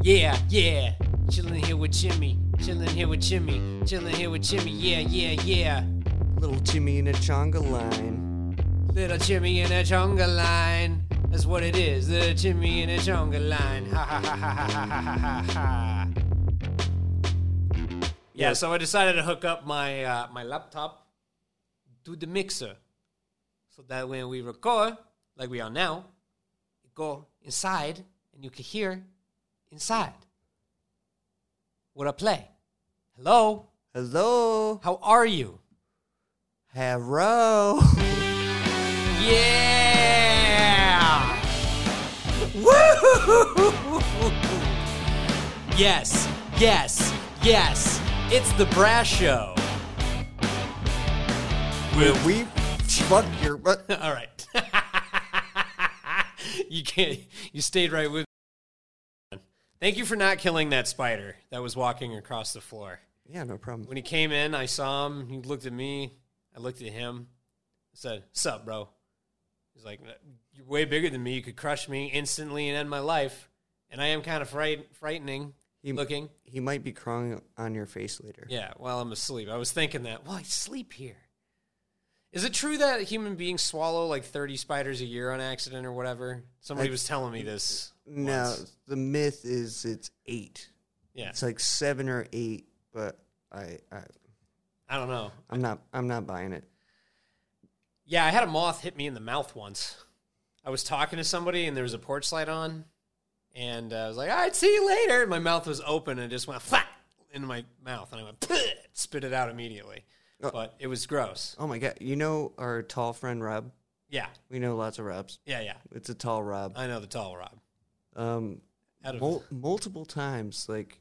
Yeah, yeah. Chilling here with Jimmy. Chilling here with Jimmy. Chilling here with Jimmy. Yeah, yeah, yeah. Little Jimmy in a chonga line. Little Jimmy in a chonga line. That's what it is. Little Jimmy in a chonga line. Ha ha ha ha ha ha ha ha. Yeah, so I decided to hook up my my laptop to the mixer, so that when we record, like we are now, you go inside and you can hear inside what I play. Hello? Hello. How are you? Hello. Yeah! Woo! Yes, yes, yes. It's the Brass Show. Will we fuck your butt? All right. You stayed right with me. Thank you for not killing that spider that was walking across the floor. Yeah, no problem. When he came in, I saw him. He looked at me. I looked at him. I said, "Sup, bro?" He's like, "You're way bigger than me. You could crush me instantly and end my life." And I am kind of frightening looking. He might be crawling on your face later. Yeah, while I'm asleep. I was thinking that, well, I sleep here. Is it true that human beings swallow like 30 spiders a year on accident or whatever? Somebody was telling me this. No, once. the myth is it's 8. Yeah. It's like 7 or 8, but I don't know. I'm not buying it. Yeah, I had a moth hit me in the mouth once. I was talking to somebody and there was a porch light on, and I was like, "All right, see you later." And my mouth was open and it just went flat into my mouth, and I went spit it out immediately. But it was gross. Oh my God! You know our tall friend Rob? Yeah. We know lots of Robs. Yeah. It's a tall Rob. I know the tall Rob. Multiple times, like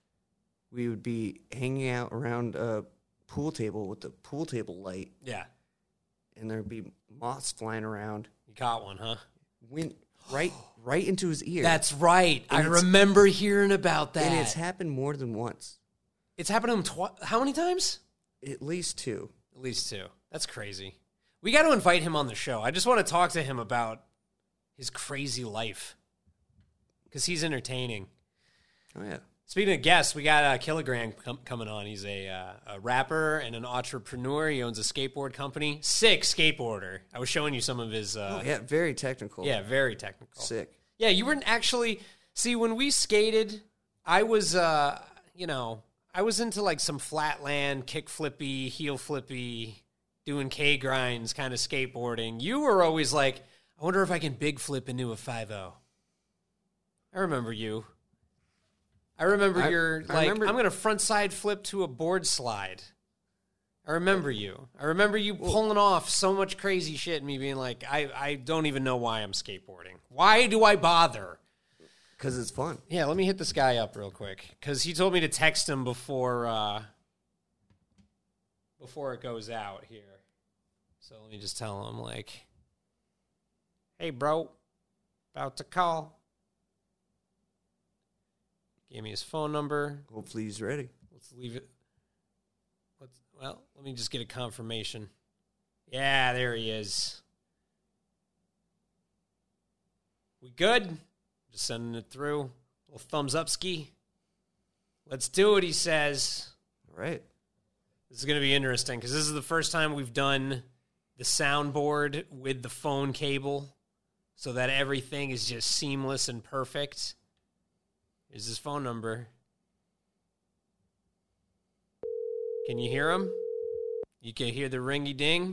we would be hanging out around a pool table with the pool table light. Yeah. And there'd be moths flying around. You caught one, huh? Went right into his ear. That's right. I remember hearing about that. And it's happened more than once. It's happened to him how many times? At least 2. At least 2. That's crazy. We got to invite him on the show. I just want to talk to him about his crazy life, because he's entertaining. Oh, yeah. Speaking of guests, we got Kilogram coming on. He's a rapper and an entrepreneur. He owns a skateboard company. Sick skateboarder. I was showing you some of his... very technical. Yeah, very technical. Sick. Yeah, you weren't actually... See, when we skated, I was, I was into like some flatland, kick flippy, heel flippy, doing K-grinds kind of skateboarding. You were always like, I wonder if I can big flip into a 5.0. I remember you. I remember I'm going to front side flip to a board slide. I remember you. I remember you pulling off so much crazy shit and me being like, I don't even know why I'm skateboarding. Why do I bother? Because it's fun. Yeah, let me hit this guy up real quick, because he told me to text him before it goes out here. So let me just tell him, like, "Hey, bro, about to call." Gave me his phone number. Hopefully he's ready. Let's leave it. Let me just get a confirmation. Yeah, there he is. We good? Just sending it through. Little thumbs up ski. Let's do it, he says. All right. This is going to be interesting, because this is the first time we've done the soundboard with the phone cable, so that everything is just seamless and perfect. Here's his phone number. Can you hear him? You can hear the ringy ding?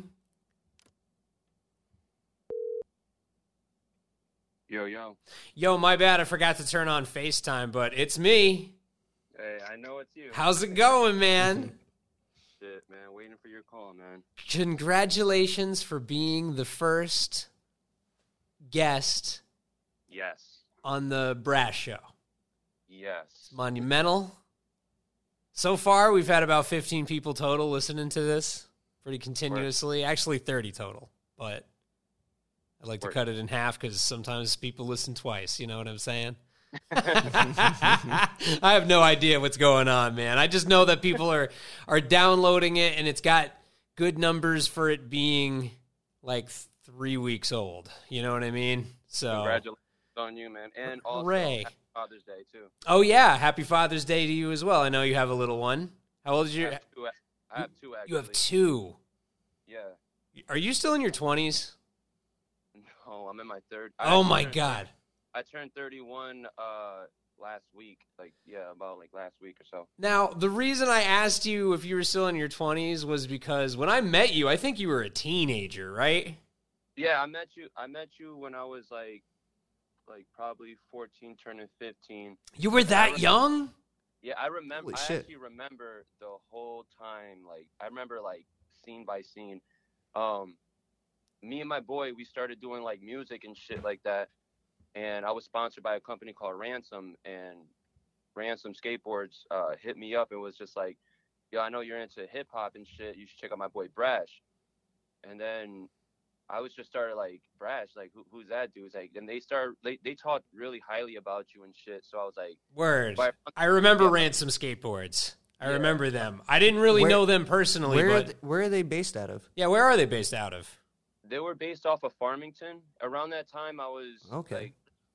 Yo. Yo, my bad. I forgot to turn on FaceTime, but it's me. Hey, I know it's you. How's it going, man? Shit, man. Waiting for your call, man. Congratulations for being the first guest Yes. on the Brass Show. Yes. It's monumental. So far, we've had about 15 people total listening to this pretty continuously. Right. Actually, 30 total, but I like to cut it in half because sometimes people listen twice. You know what I'm saying? I have no idea what's going on, man. I just know that people are downloading it, and it's got good numbers for it being like 3 weeks old. You know what I mean? So congratulations on you, man. And also, hooray. Father's Day too. Oh yeah, happy Father's Day to you as well. I know you have a little one. How old is your? I have two. Actually. You have two. Yeah. Are you still in your 20s? No, I'm in my third. Oh my God. I turned 31 last week. About last week or so. Now, the reason I asked you if you were still in your 20s was because when I met you, I think you were a teenager, right? Yeah, I met you when I was like probably 14, turning 15. You were that young? Yeah, I remember. Holy I shit. actually remember the whole time. I remember scene by scene. Me and my boy, we started doing music and shit like that. And I was sponsored by a company called Ransom, and Ransom Skateboards hit me up and was just like, yo, I know you're into hip hop and shit. You should check out my boy Brash. And then I was just started Brash, who's that dude? And they talked really highly about you and shit. So I was like, word. I remember Ransom Skateboards. I remember them. I didn't really know them personally. Where are they based out of? Yeah, where are they based out of? They were based off of Farmington. Around that time, I was okay.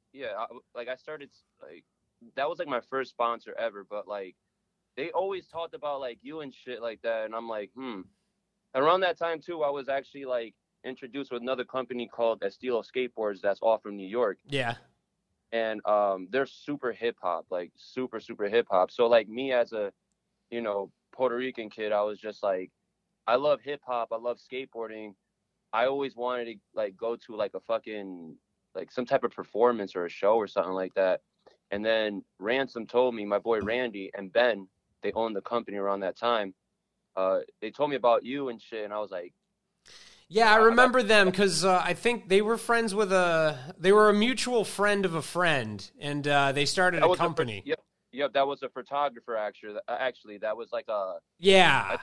I started that was my first sponsor ever. But they always talked about you and shit like that, and I'm like, Around that time too, I was actually introduced with another company called Estilo Skateboards that's all from New York. Yeah. And they're super hip hop, super hip hop. So me as a Puerto Rican kid, I was just I love hip hop, I love skateboarding. I always wanted to go to a fucking some type of performance or a show or something like that. And then Ransom told me, my boy Randy and Ben, they owned the company around that time. They told me about you and shit, and I was like, yeah, I remember them because I think they were friends with they were a mutual friend of a friend, and they started a company. Yep, that was a photographer actually. That was yeah.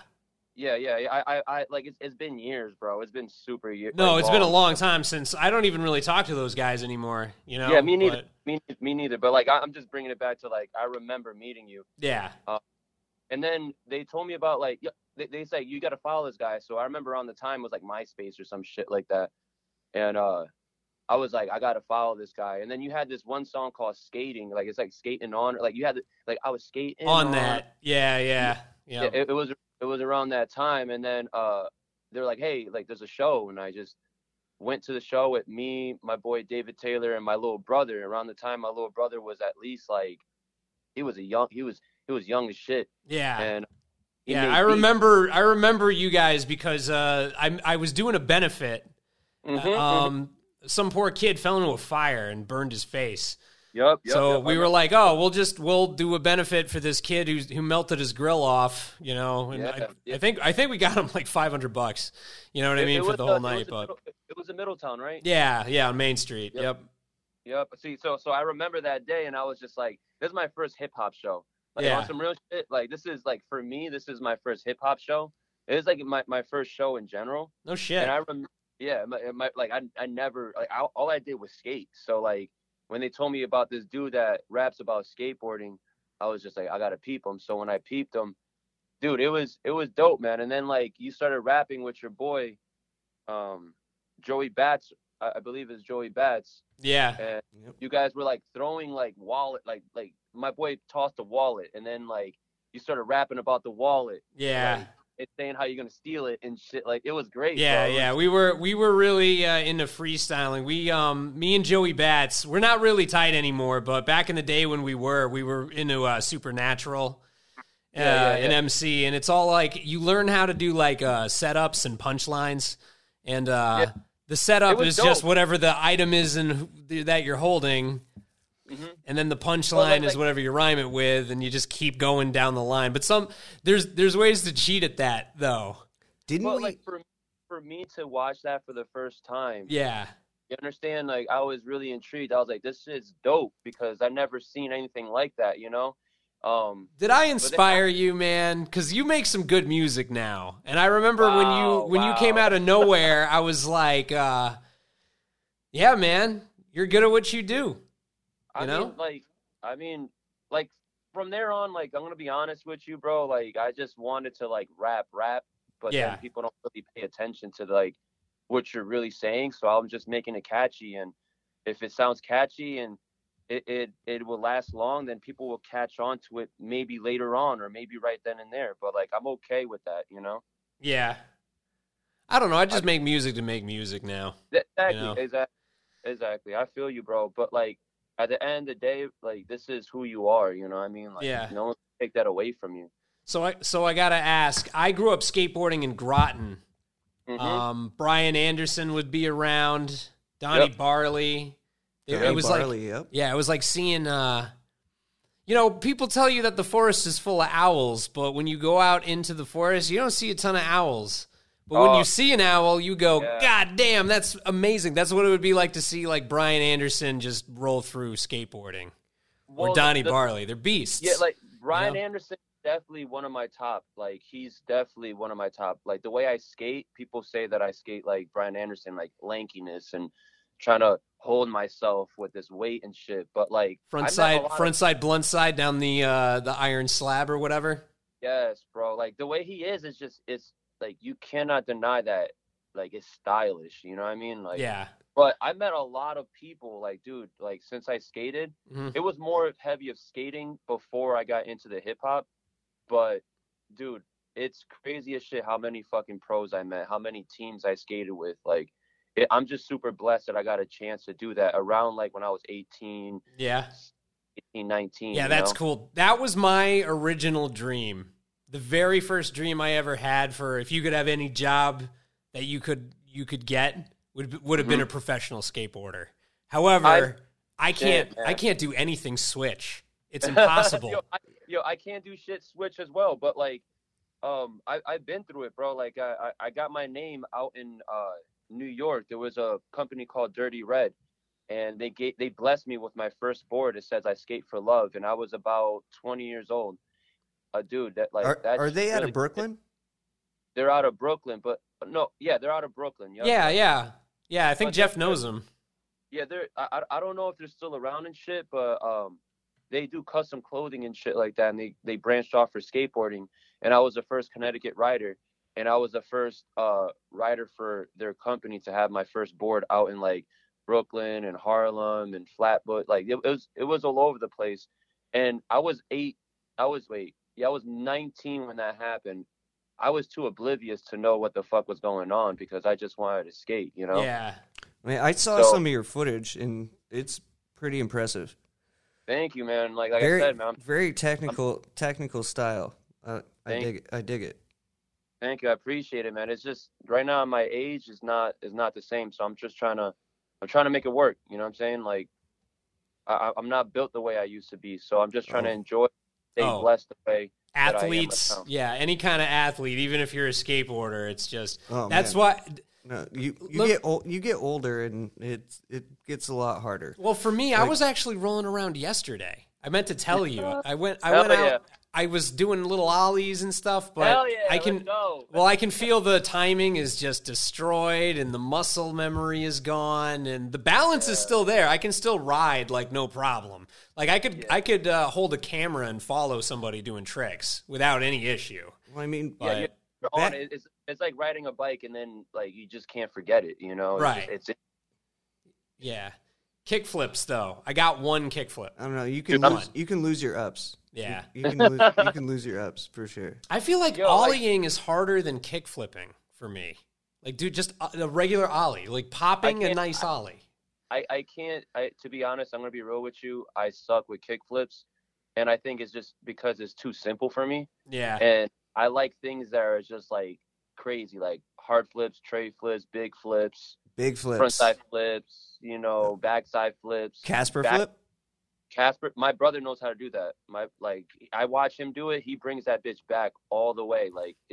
I it's been years, bro. It's been super years. No, it's been a long time since I don't even really talk to those guys anymore. Yeah, me neither. Me neither. But I'm just bringing it back to I remember meeting you. Yeah. And then they told me about they say you got to follow this guy. So I remember around the time it was MySpace or some shit like that, and I was like, I got to follow this guy. And then you had this one song called Skating, it's skating on, you had I was skating on that. Yeah. It was around that time, and then they're like, hey, there's a show, and I just went to the show with me, my boy David Taylor, and my little brother. Around the time, my little brother was at least he was young as shit. Yeah. And I remember you guys because I was doing a benefit. Mm-hmm. Some poor kid fell into a fire and burned his face. Yep. So we were like, oh, we'll do a benefit for this kid who melted his grill off, And I think we got him $500. You know what I mean, for the whole night. But it was in Middletown, right? Yeah, on Main Street. Yep. See, so I remember that day, and I was just this is my first hip hop show. On some real shit. This is for me, this is my first hip hop show. It is my first show in general. No shit. And I remember, I never all I did was skate. So when they told me about this dude that raps about skateboarding, I was just I gotta peep him. So when I peeped him, dude, it was dope, man. And then you started rapping with your boy, Joey Bats, I believe it's Joey Bats. Yeah. And you guys were throwing wallet, my boy tossed a wallet, and then you started rapping about the wallet. Yeah. It's saying how you're gonna steal it and shit. It was great. Yeah, bro. We were really into freestyling. Me and Joey Bats, we're not really tight anymore, but back in the day when we were into Supernatural and MC, and it's all you learn how to do setups and punchlines, and the setup is dope. Just whatever the item is that you're holding. Mm-hmm. And then the punchline is whatever you rhyme it with, and you just keep going down the line. But there's ways to cheat at that, though. For me to watch that for the first time? Yeah. You understand? I was really intrigued. I was like, this is dope because I never seen anything like that. Did I inspire you, man? Because you make some good music now, and I remember when you came out of nowhere, I was like, yeah, man, you're good at what you do. I mean, from there on, I'm gonna be honest with you, bro. I just wanted to rap, but then people don't really pay attention to what you're really saying. So I'm just making it catchy, and if it sounds catchy and it will last long, then people will catch on to it maybe later on or maybe right then and there. But like I'm okay with that, you know? Yeah. I don't know. I just make music to make music now. Exactly, You know? exactly. I feel you, bro. But like at the end of the day, like this is who you are, you know what I mean? Like Yeah. no one can take that away from you. So I gotta ask. I grew up skateboarding in Groton. Brian Anderson would be around. Donnie Barley. It was Barley, like, yeah, it was like seeing. You know, people tell you that the forest is full of owls, but when you go out into the forest, you don't see a ton of owls. But when you see an owl, you go, God damn, that's amazing. That's what it would be like to see like Brian Anderson just roll through skateboarding, or Donnie Barley. They're beasts. Yeah, like Brian Anderson. Definitely one of my top. Like he's definitely one of my top. Like the way I skate, people say that I skate like Brian Anderson, like lankiness and trying to hold myself with this weight and shit. But like front side, blunt side down the iron slab or whatever. Yes, bro. Like the way he is just it's like you cannot deny that. Like it's stylish. You know what I mean? Like yeah. But I met a lot of people. Like dude, like since I skated, it was more heavy of skating before I got into the hip hop. But, dude, it's crazy as shit how many fucking pros I met, how many teams I skated with. Like, I'm just super blessed that I got a chance to do that around, like, when I was 18, 19. Yeah, that's cool. That was my original dream. The very first dream I ever had for if you could have any job that you could get would have been a professional skateboarder. However, I can't do anything switch. It's impossible. I can't do shit switch as well, but like, I've been through it, bro. Like, I got my name out in New York. There was a company called Dirty Red, and they blessed me with my first board. It says I skate for love, and I was about 20 years old. Dude, are they out of Brooklyn? They're out of Brooklyn, but no, yeah, they're out of Brooklyn. Yep. Yeah. I think Jeff knows them. Yeah, I don't know if they're still around and shit, but they do custom clothing and shit like that, and they branched off for skateboarding. And I was the first Connecticut rider, and I was the first rider for their company to have my first board out in like Brooklyn and Harlem and Flatbush. Like it was all over the place. And I was 19 when that happened. I was too oblivious to know what the fuck was going on because I just wanted to skate, you know? Yeah. I mean, I saw some of your footage, and it's pretty impressive. Thank you, man. Like I said, man. Very technical style. I dig it. Thank you. I appreciate it, man. It's just right now my age is not the same, so I'm trying to make it work. You know what I'm saying? Like I'm not built the way I used to be, so I'm just trying to enjoy, stay blessed the way. Athletes, yeah, any kind of athlete, even if you're a skateboarder, it's just that's why. No, you get older and it gets a lot harder. Well, for me, I was actually rolling around yesterday. I meant to tell you. I went out. Yeah. I was doing little ollies and stuff, but I can feel the timing is just destroyed and the muscle memory is gone and the balance is still there. I can still ride like no problem. Like I could hold a camera and follow somebody doing tricks without any issue. Well, I mean, you're on it. It's like riding a bike and then like you just can't forget it, you know? Right. It's yeah. Kick flips though. I got one kick flip. I don't know. You can lose your ups. Yeah. You can lose your ups for sure. I feel like ollieing is harder than kick flipping for me. Like, dude, just a regular ollie, like popping a nice ollie. I can't. To be honest, I'm gonna be real with you. I suck with kick flips, and I think it's just because it's too simple for me. Yeah. And I like things that are just like crazy, like hard flips, tray flips, big flips, front side flips, backside flips, Casper flip. Casper, my brother knows how to do that. I watch him do it. He brings that bitch back all the way.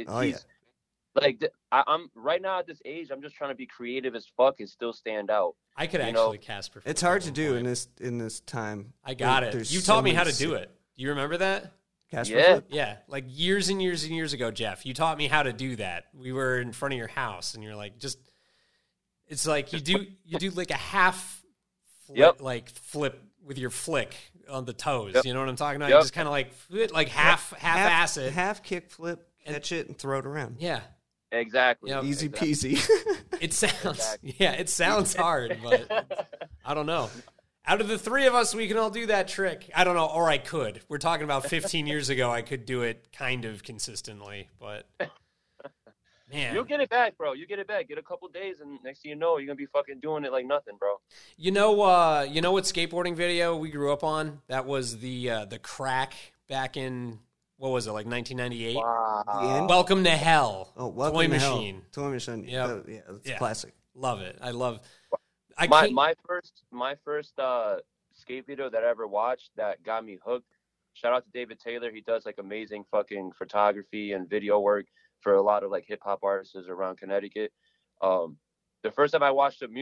I'm right now at this age. I'm just trying to be creative as fuck and still stand out. I could actually Casper flip. It's hard to do in this time. I got it. You taught me how to do it. Do you remember that? Casper flip? Yeah, like years and years and years ago, Jeff. You taught me how to do that. We were in front of your house, and you're like, it's like you do like a half flip with your flick on the toes. Yep. You know what I'm talking about? You just kind of like half acid. Half kick flip, catch it, and throw it around. Yeah. Exactly. Easy peasy. It sounds it sounds hard, but I don't know. Out of the three of us, we can all do that trick. I don't know, or I could. We're talking about 15 years ago. I could do it kind of consistently, but man, You'll get it back, bro. You get it back. Get a couple days, and next thing you know, you're gonna be fucking doing it like nothing, bro. you know what skateboarding video we grew up on? That was the crack back in, what was it, like 1998? Wow. The end? Welcome to Hell. Oh, Welcome Toy to Hell. Machine. Toy Machine. Yep. Yeah, it's Yeah. classic. Love it. My first skate video that I ever watched that got me hooked. Shout out to David Taylor. He does like amazing fucking photography and video work for a lot of like hip hop artists around Connecticut. The first time I watched a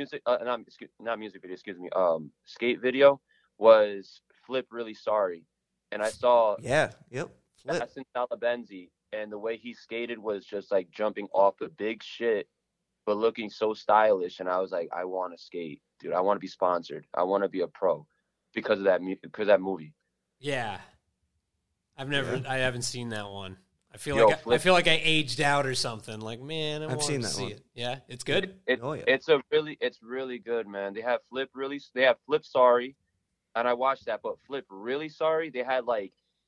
skate video was Flip Really Sorry, and I saw Yeah. Yep. Flip. Justin Salabenzi, and the way he skated was just like jumping off the big shit, but looking so stylish. And I was like, I want to skate, dude. I want to be sponsored. I want to be a pro because of that movie. Yeah. I haven't seen that one. I feel Yo, like I feel like I aged out or something. Like, man, I've seen to that see one. it. Yeah, it's good. Oh, yeah. It's really good, man. They have Flip Sorry, and I watched that, but Flip Really Sorry, they had like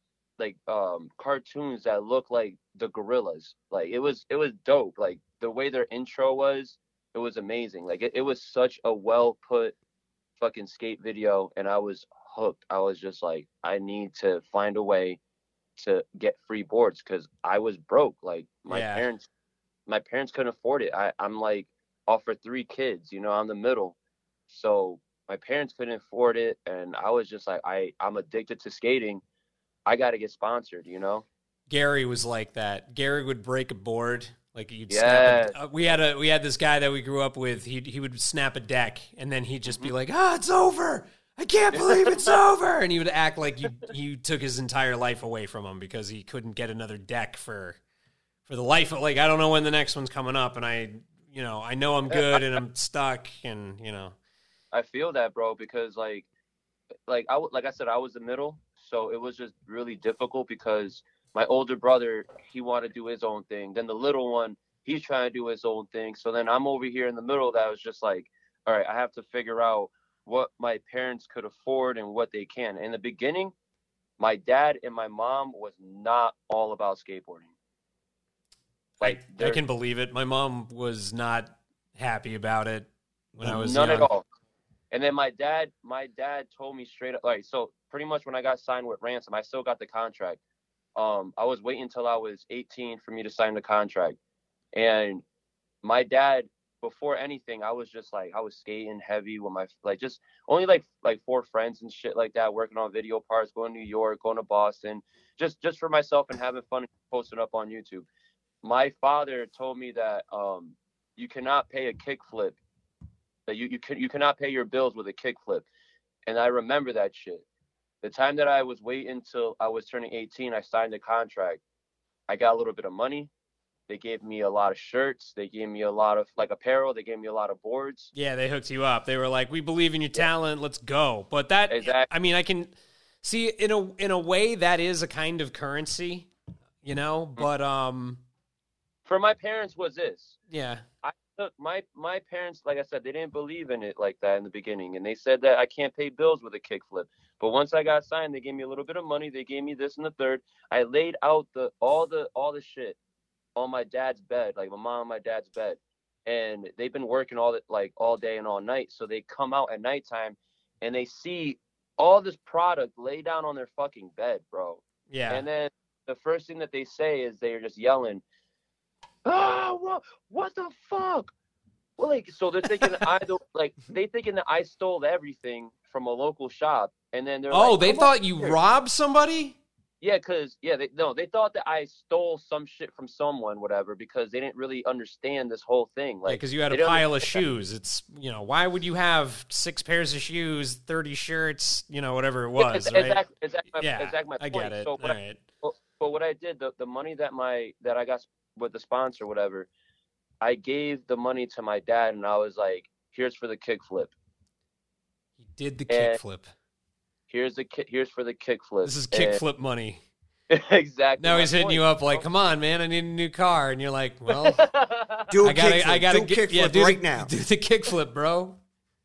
cartoons that look like the Gorillas. Like it was dope. Like the way their intro was, it was amazing. Like it was such a well put fucking skate video, and I was hooked. I was just like, I need to find a way to get free boards because I was broke. Like my parents couldn't afford it. I'm like off for 3 kids, you know, I'm the middle. So my parents couldn't afford it, and I was just like, I'm addicted to skating. I got to get sponsored, you know? Gary was like that. Gary would break a board. Like you'd Yes. snap we had this guy that we grew up with. He would snap a deck, and then he'd just be like, it's over. I can't believe it's over. And he would act like you took his entire life away from him because he couldn't get another deck for the life of, like, I don't know when the next one's coming up, and I know I'm good and I'm stuck, and I feel that, bro, because like I said, I was the middle, so it was just really difficult because my older brother, he wanted to do his own thing. Then the little one, he's trying to do his own thing. So then I'm over here in the middle that was just like, all right, I have to figure out what my parents could afford and what they can. In the beginning, my dad and my mom was not all about skateboarding. Like I can believe it. My mom was not happy about it when I was none young. at all. And then my dad told me straight up, like, so pretty much when I got signed with Ransom, I still got the contract. I was waiting until I was 18 for me to sign the contract. And my dad, before anything, I was just like, I was skating heavy with my, like, just only like 4 friends and shit like that, working on video parts, going to New York, going to Boston, just for myself and having fun and posting up on YouTube. My father told me that you cannot pay a kickflip, that you cannot pay your bills with a kickflip. And I remember that shit. The time that I was waiting till I was turning 18, I signed the contract. I got a little bit of money. They gave me a lot of shirts. They gave me a lot of like apparel. They gave me a lot of boards. Yeah, they hooked you up. They were like, "We believe in your talent. Let's go." But that, exactly. I mean, I can see in a way that is a kind of currency, But for my parents was this. Yeah, I took my parents, like I said, they didn't believe in it like that in the beginning, and they said that I can't pay bills with a kickflip. But once I got signed, they gave me a little bit of money. They gave me this and the third. I laid out all the shit on my dad's bed, like my mom and my dad's bed, and they've been working all day and all night. So they come out at nighttime and they see all this product laid down on their fucking bed, bro. Yeah. And then the first thing that they say is they're just yelling, what the fuck? Well, like, so they're thinking they thinking that I stole everything from a local shop, and then they're they thought you robbed somebody? Yeah, they thought that I stole some shit from someone, whatever, because they didn't really understand this whole thing. Like, because you had a pile of shoes. It's, why would you have 6 pairs of shoes, 30 shirts, whatever it was, right? Exactly my point. I get it. So but what I did, the money that I got with the sponsor, whatever, I gave the money to my dad, and I was like, here's for the kickflip. He did the kickflip. Here's for the kickflip. This is kickflip money. Exactly. Now he's hitting you up like, "Come on, man, I need a new car," and you're like, "Well, I gotta kickflip right now. Do the kickflip, bro."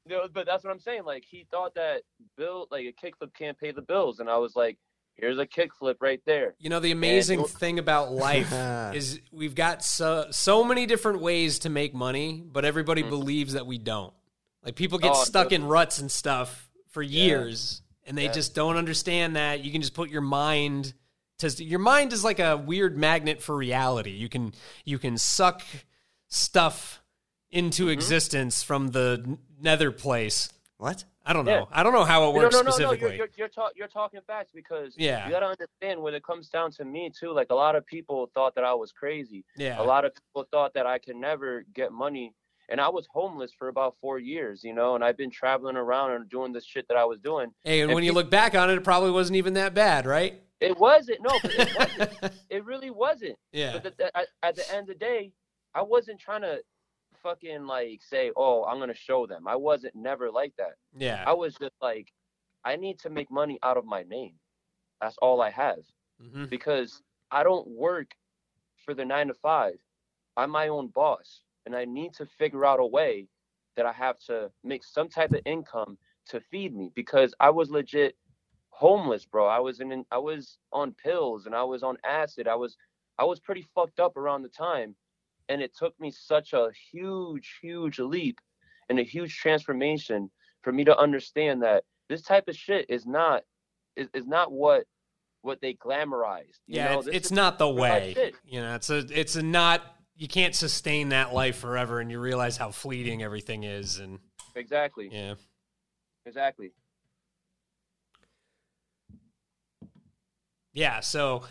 But that's what I'm saying. Like, he thought that like a kickflip can't pay the bills, and I was like, here's a kickflip right there. You know, the amazing thing about life is we've got so many different ways to make money, but everybody believes that we don't. Like, people get stuck in ruts and stuff for years, and they just don't understand that you can just put your mind to. Your mind is like a weird magnet for reality. You can suck stuff into existence from the nether place. What? I don't know. Yeah. I don't know how it works specifically. No. You're talking facts, because you got to understand, when it comes down to me too, like, a lot of people thought that I was crazy. Yeah. A lot of people thought that I could never get money. And I was homeless for about 4 years, you know, and I've been traveling around and doing this shit that I was doing. Hey, and when you look back on it, it probably wasn't even that bad, right? It wasn't. No, but it wasn't. It really wasn't. Yeah. But at the end of the day, I wasn't trying to fucking like say, oh, I'm gonna show them. I wasn't never like that. Yeah. I was just like, I need to make money out of my name. That's all I have. Because I don't work for the 9 to 5. I'm my own boss, and I need to figure out a way that I have to make some type of income to feed me, because I was legit homeless, bro. I was on pills, and I was on acid. I was pretty fucked up around the time. And it took me such a huge, huge leap and a huge transformation for me to understand that this type of shit is not what they glamorized. You know? It's not the way. You know, it's not. You can't sustain that life forever, and you realize how fleeting everything is. And exactly. Yeah. Exactly. Yeah. So,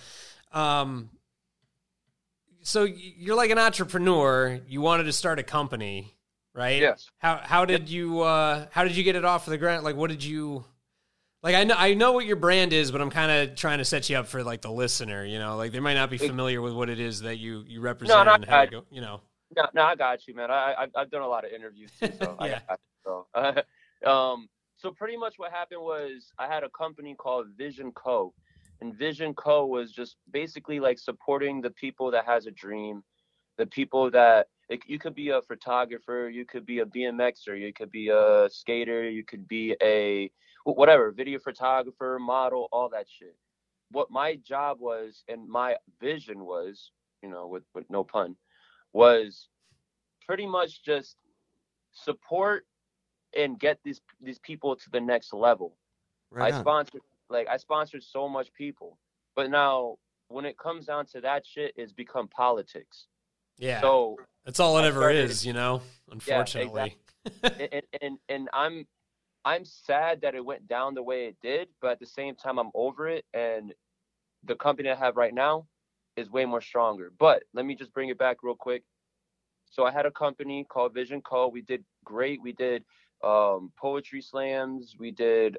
So you're like an entrepreneur. You wanted to start a company, right? Yes. How did you get it off the ground? Like, what did you like? I know what your brand is, but I'm kind of trying to set you up for like the listener. You know, like they might not be familiar with what it is that you represent and how you go. You know. No, I got you, man. I've done a lot of interviews too, so yeah. I got you, so. So pretty much what happened was I had a company called Vision Co. And Vision Co. was just basically like supporting the people that has a dream, the people that you could be a photographer, you could be a BMXer, you could be a skater, you could be a whatever, video photographer, model, all that shit. What my job was and my vision was, you know, with no pun, was pretty much just support and get these people to the next level. Right I sponsored so much people, but now when it comes down to that shit, it's become politics. Yeah. So that's all it ever is, you know, unfortunately. Yeah, exactly. and I'm sad that it went down the way it did, but at the same time, I'm over it. And the company I have right now is way more stronger. But let me just bring it back real quick. So I had a company called Vision Co. We did great. We did poetry slams. We did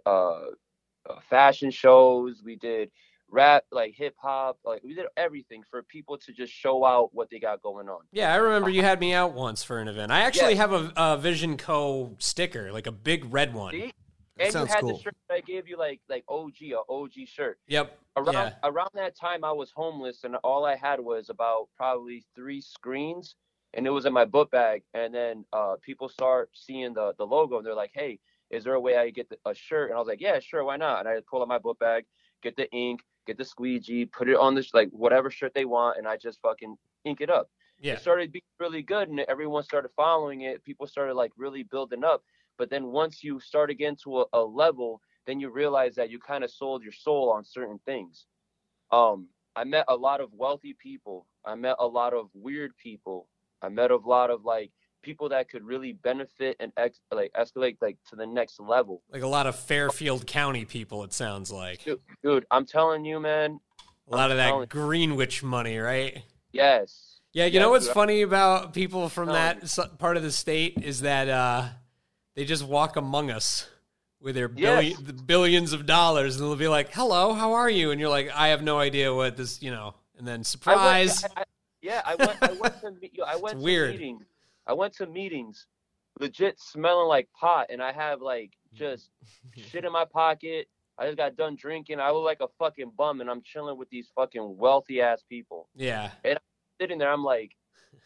fashion shows. We did rap, like hip hop, like we did everything for people to just show out what they got going on. Yeah, I remember you had me out once for an event. I actually have a Vision Co. sticker, like a big red one. See? And sounds you had cool. the shirt that I gave you, like OG, a OG shirt. Yep. Around that time, I was homeless, and all I had was about probably 3 screens, and it was in my book bag. And then people start seeing the logo, and they're like, "Hey, is there a way I could get a shirt?" And I was like, "Yeah, sure, why not?" And I pull out my book bag, get the ink, get the squeegee, put it on this, like whatever shirt they want, and I just fucking ink it up. Yeah. It started being really good, and everyone started following it. People started like really building up. But then once you start getting to a level, then you realize that you kind of sold your soul on certain things. I met a lot of wealthy people. I met a lot of weird people. I met a lot of like people that could really benefit and escalate like to the next level. Like a lot of Fairfield County people, it sounds like. Dude, I'm telling you, man. A lot of that Greenwich money, right? Yes. Yeah, you know what's funny about people from that part of the state is that they just walk among us with their billions of dollars, and they'll be like, "Hello, how are you?" And you're like, "I have no idea what this," you know. And then surprise. I went to meetings. I went to meetings, legit smelling like pot, and I have like just shit in my pocket. I just got done drinking. I look like a fucking bum, and I'm chilling with these fucking wealthy ass people. Yeah. And I'm sitting there, I'm like,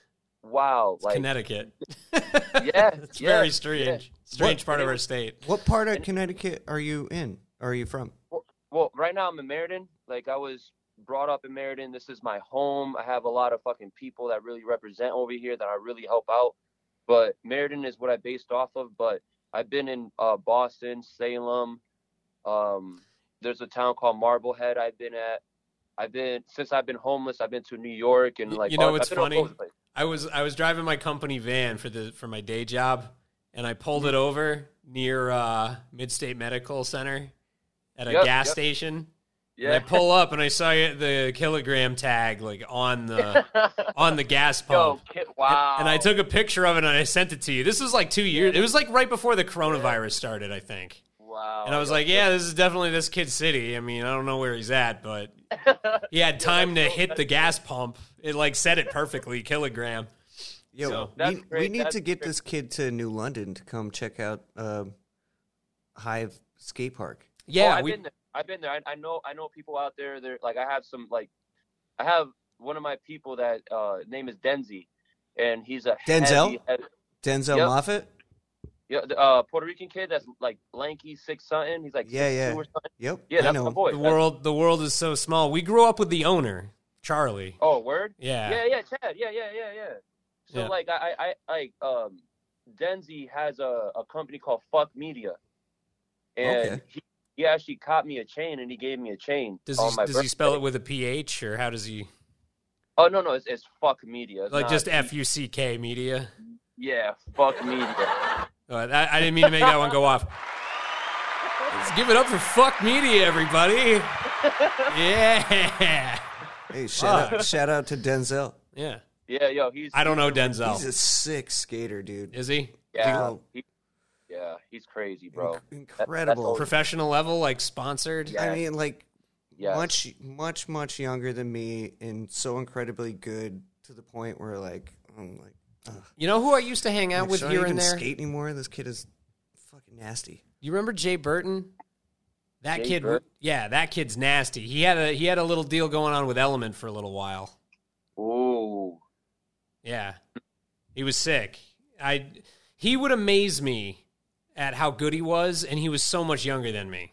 wow, It's like Connecticut. yeah, It's yeah, very strange. Strange What- part of our state. What part of Connecticut are you in? Are you from? Well, right now I'm in Meriden. Like I was brought up in Meriden. This is my home. I have a lot of fucking people that really represent over here that I really help out. But Meriden is what I based off of. But I've been in Boston, Salem. There's a town called Marblehead I've been at. Since I've been homeless, I've been to New York and like You know I've what's been all funny? over the place. I was driving my company van for my day job, and I pulled it over near Midstate Medical Center at a gas station. Yeah. And I pull up and I saw the kilogram tag like on the gas pump. Wow. And I took a picture of it and I sent it to you. This was like 2 years. It was like right before the coronavirus started, I think. Wow. And I was like, yeah, this is definitely this kid's city. I mean, I don't know where he's at, but he had time to hit the gas pump. It like said it perfectly, kilogram. Yo, So- That's we great. need to That's get great. this kid to New London to come check out Hive Skate Park. Yeah, I've been there. I know people out there. They're like I have one of my people that name is Denzi, and he's a Denzel? heavy- Denzel Yep. Moffat? yeah, the Puerto Rican kid that's like lanky, 6 something. He's like Yeah, 6'2" yeah. or something. Yep. Yeah, I that's know my him. boy. the world is so small. We grew up with the owner, Charlie. Oh, word. Yeah. Yeah, Chad. Yeah. So Yeah. like Denzi has a company called Fuck Media, and Okay. he actually caught me a chain, and he gave me a chain. Does on he my does he spell birthday. it with a PH or how does he Oh no, it's Fuck Media. It's like not- just FUCK media? Yeah, Fuck Media. I didn't mean to make that one go off. Let's give it up for fuck media, everybody. Yeah. Hey, shout out to Denzel. Yeah. Yeah, yo, he's. I don't know He's Denzel. a sick skater, dude. Is he? Yeah, Oh, he's crazy, bro. Incredible. That's Professional level, like sponsored? Yeah. I mean, like, Yeah. much younger than me and so incredibly good to the point where, like, I'm like, ugh. You know who I used to hang out Like, with should I here even and there? skate anymore? This kid is fucking nasty. You remember Jay Burton? That Jay kid, Burton? yeah, that kid's nasty. He had a little deal going on with Element for a little while. Ooh. Yeah, he was sick. He would amaze me at how good he was, and he was so much younger than me.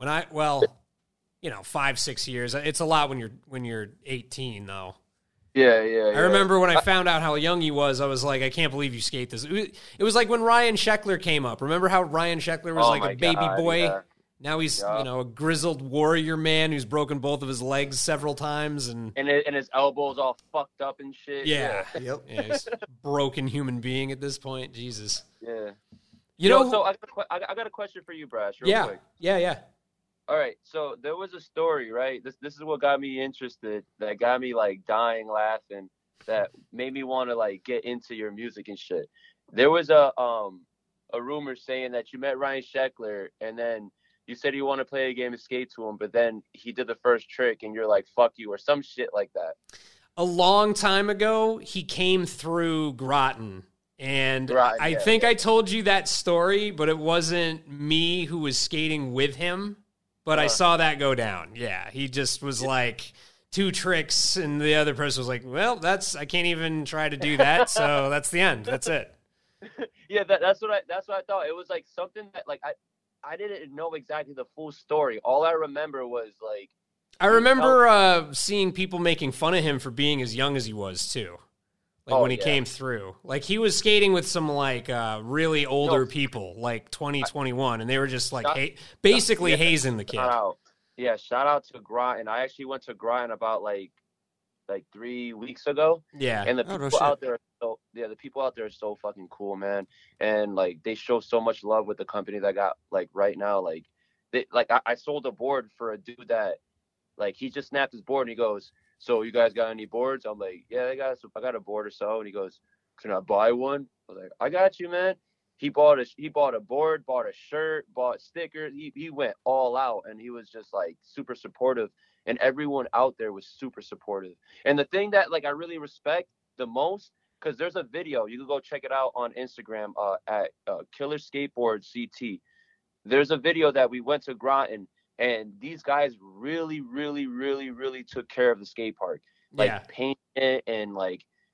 5-6 years. It's a lot when you're 18 though. Yeah. I remember when I found out how young he was, I was like, I can't believe you skate this. It was like when Ryan Sheckler came up. Remember how Ryan Sheckler was Oh like my a baby God, boy? yeah. Now he's Yeah. a grizzled warrior man who's broken both of his legs several times, and And his elbows all fucked up and shit. yeah, Yep. yeah, he's a broken human being at this point. Jesus, Yeah. you know. So I got a question for you, Brash. Real quick. yeah. All right, so there was a story, right? This is what got me interested, that got me like dying laughing, that made me want to like get into your music and shit. There was a rumor saying that you met Ryan Sheckler and then you said you want to play a game of skate to him, but then he did the first trick and you're like, fuck you, or some shit like that. A long time ago, he came through Groton. And Groton, I yeah, think I told you that story, but it wasn't me who was skating with him. But I saw that go down. Yeah, he just was like 2 tricks, and the other person was like, well, I can't even try to do that, so that's the end. That's it. Yeah, that's what I thought. It was like something that like I didn't know exactly the full story. All I remember was like I remember seeing people making fun of him for being as young as he was, too. Like when he came through. Like he was skating with some like really older people, like 21, and they were just like basically hazing the kid. Shout out to Groton. I actually went to Groton about like 3 weeks ago. Yeah. And the people out there are so fucking cool, man. And like they show so much love with the company that got like right now. Like I sold a board for a dude that like he just snapped his board and he goes, so you guys got any boards? I'm like, yeah, I got a board or so. And he goes, can I buy one? I was like, I got you, man. He bought a board, bought a shirt, bought stickers. He went all out, and he was just like super supportive. And everyone out there was super supportive. And the thing that like I really respect the most, because there's a video, you can go check it out on Instagram at Killer Skateboard CT. There's a video that we went to Groton. And these guys really, really, really, really took care of the skate park, like painting it and like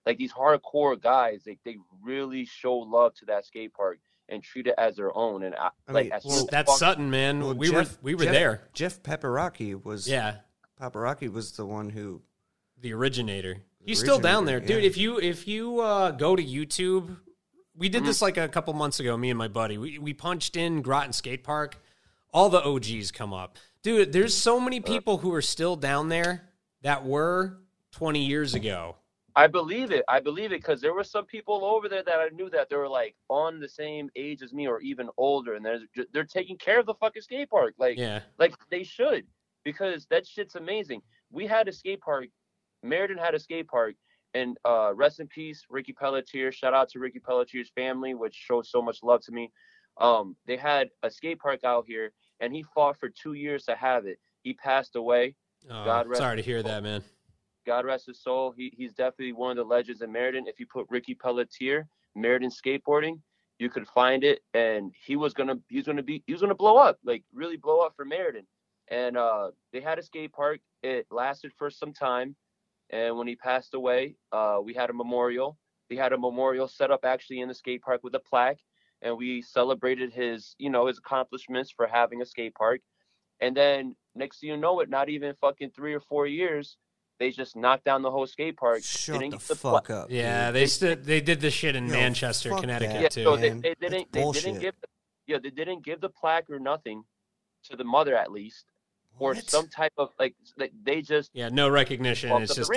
like these hardcore guys, they really show love to that skate park and treat it as their own. And that's Sutton, man. Well, we were there. Jeff Paparocki was Paparocki was the one who the originator. He's still down there, dude. If you go to YouTube, we did this like a couple months ago. Me and my buddy, we punched in Groton Skate Park. All the OGs come up, dude. There's so many people who are still down there that were 20 years ago. I believe it because there were some people over there that I knew that they were like on the same age as me or even older, and they're taking care of the fucking skate park, like they should, because that shit's amazing. We had a skate park, Meriden had a skate park, and rest in peace, Ricky Pelletier. Shout out to Ricky Pelletier's family, which shows so much love to me. They had a skate park out here, and he fought for 2 years to have it. He passed away. Sorry to hear that, man. God rest his soul. He's definitely one of the legends in Meriden. If you put Ricky Pelletier, Meriden skateboarding, you could find it, and he was gonna blow up, like really blow up for Meriden. And they had a skate park. It lasted for some time, and when he passed away, we had a memorial. We had a memorial set up actually in the skate park with a plaque, and we celebrated his accomplishments for having a skate park. And then next thing you know it, not even fucking 3 or 4 years, they just knocked down the whole skate park. Shut the fuck up. Yeah, they did this shit in Manchester, Connecticut too. So they didn't give the plaque or nothing to the mother at least, or some type of they just no recognition. It's just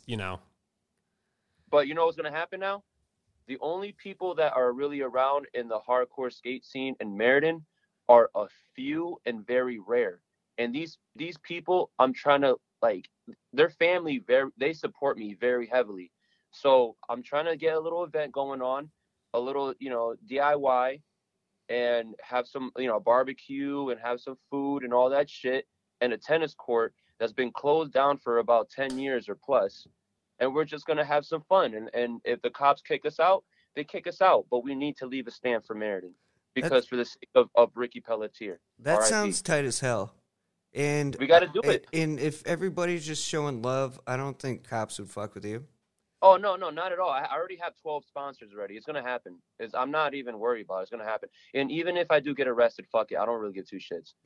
But you know what's gonna happen now? The only people that are really around in the hardcore skate scene in Meriden are a few and very rare. And these people, I'm trying to their family they support me very heavily. So I'm trying to get a little event going on, a little, DIY, and have some, barbecue and have some food and all that shit, and a tennis court that's been closed down for about 10 years or plus. And we're just going to have some fun. And if the cops kick us out, they kick us out. But we need to leave a stamp for Meriden because for the sake of Ricky Pelletier. That sounds tight as hell. And we got to do it. And if everybody's just showing love, I don't think cops would fuck with you. Oh, no, not at all. I already have 12 sponsors already. It's going to happen. I'm not even worried about it. It's going to happen. And even if I do get arrested, fuck it. I don't really give two shits.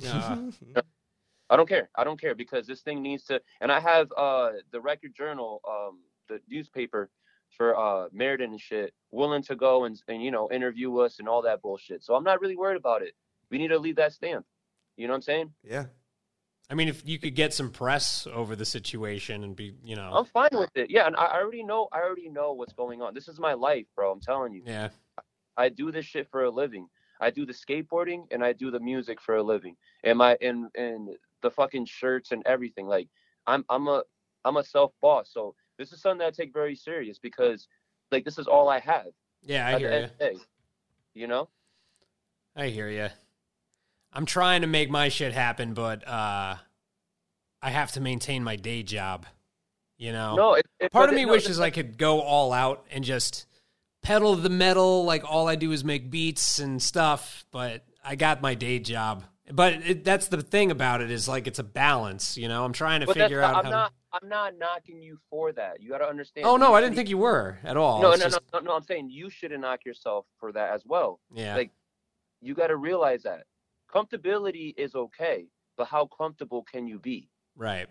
I don't care because this thing needs to. And I have the Record Journal, the newspaper for Meriden and shit, willing to go and interview us and all that bullshit. So I'm not really worried about it. We need to leave that stamp. You know what I'm saying? Yeah. I mean, if you could get some press over the situation and be, I'm fine with it. Yeah, and I already know what's going on. This is my life, bro. I'm telling you. Yeah. I do this shit for a living. I do the skateboarding and I do the music for a living. And the fucking shirts and everything. Like I'm a self boss. So this is something that I take very serious because this is all I have. Yeah, I hear you. I hear you. I'm trying to make my shit happen, but I have to maintain my day job. No, part of me wishes I could go all out and just pedal the metal. Like all I do is make beats and stuff, but I got my day job. But that's the thing about it is it's a balance. I'm trying to figure out how. I'm not knocking you for that. You got to understand. Oh no, I didn't think you were at all. No. I'm saying you shouldn't knock yourself for that as well. Yeah. You got to realize that. Comfortability is okay, but how comfortable can you be? Right.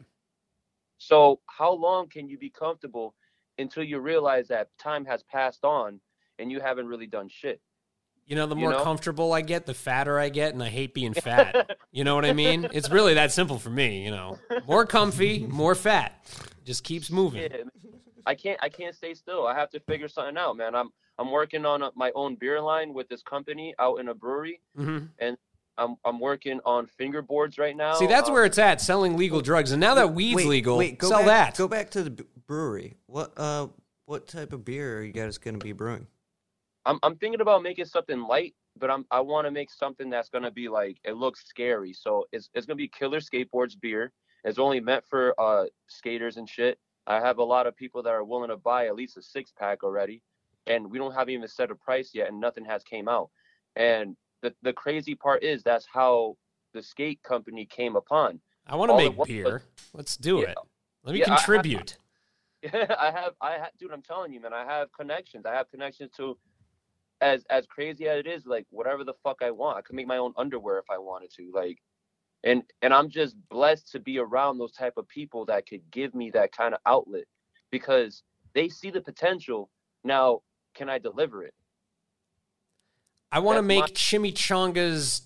So how long can you be comfortable until you realize that time has passed on and you haven't really done shit? The more comfortable I get, the fatter I get, and I hate being fat. You know what I mean? It's really that simple for me, More comfy, more fat. Just keeps moving. Yeah, I can't stay still. I have to figure something out, man. I'm working on my own beer line with this company out in a brewery, and I'm working on fingerboards right now. See, that's where it's at, selling legal drugs. And now that weed's legal, sell that. Go back to the brewery. What type of beer are you guys going to be brewing? I'm thinking about making something light, but I want to make something that's going to be it looks scary. So it's going to be Killer Skateboards beer. It's only meant for skaters and shit. I have a lot of people that are willing to buy at least a 6-pack already. And we don't have even set a price yet, and nothing has came out. And the crazy part is that's how the skate company came upon. I want to make beer. Let's do it. Let me contribute. Dude, I'm telling you, man, I have connections. I have connections to, as crazy as it is, like whatever the fuck I want. I can make my own underwear if I wanted to, like, and I'm just blessed to be around those type of people that could give me that kind of outlet because they see the potential. Now, can I deliver it? I want to That's make chimichangas,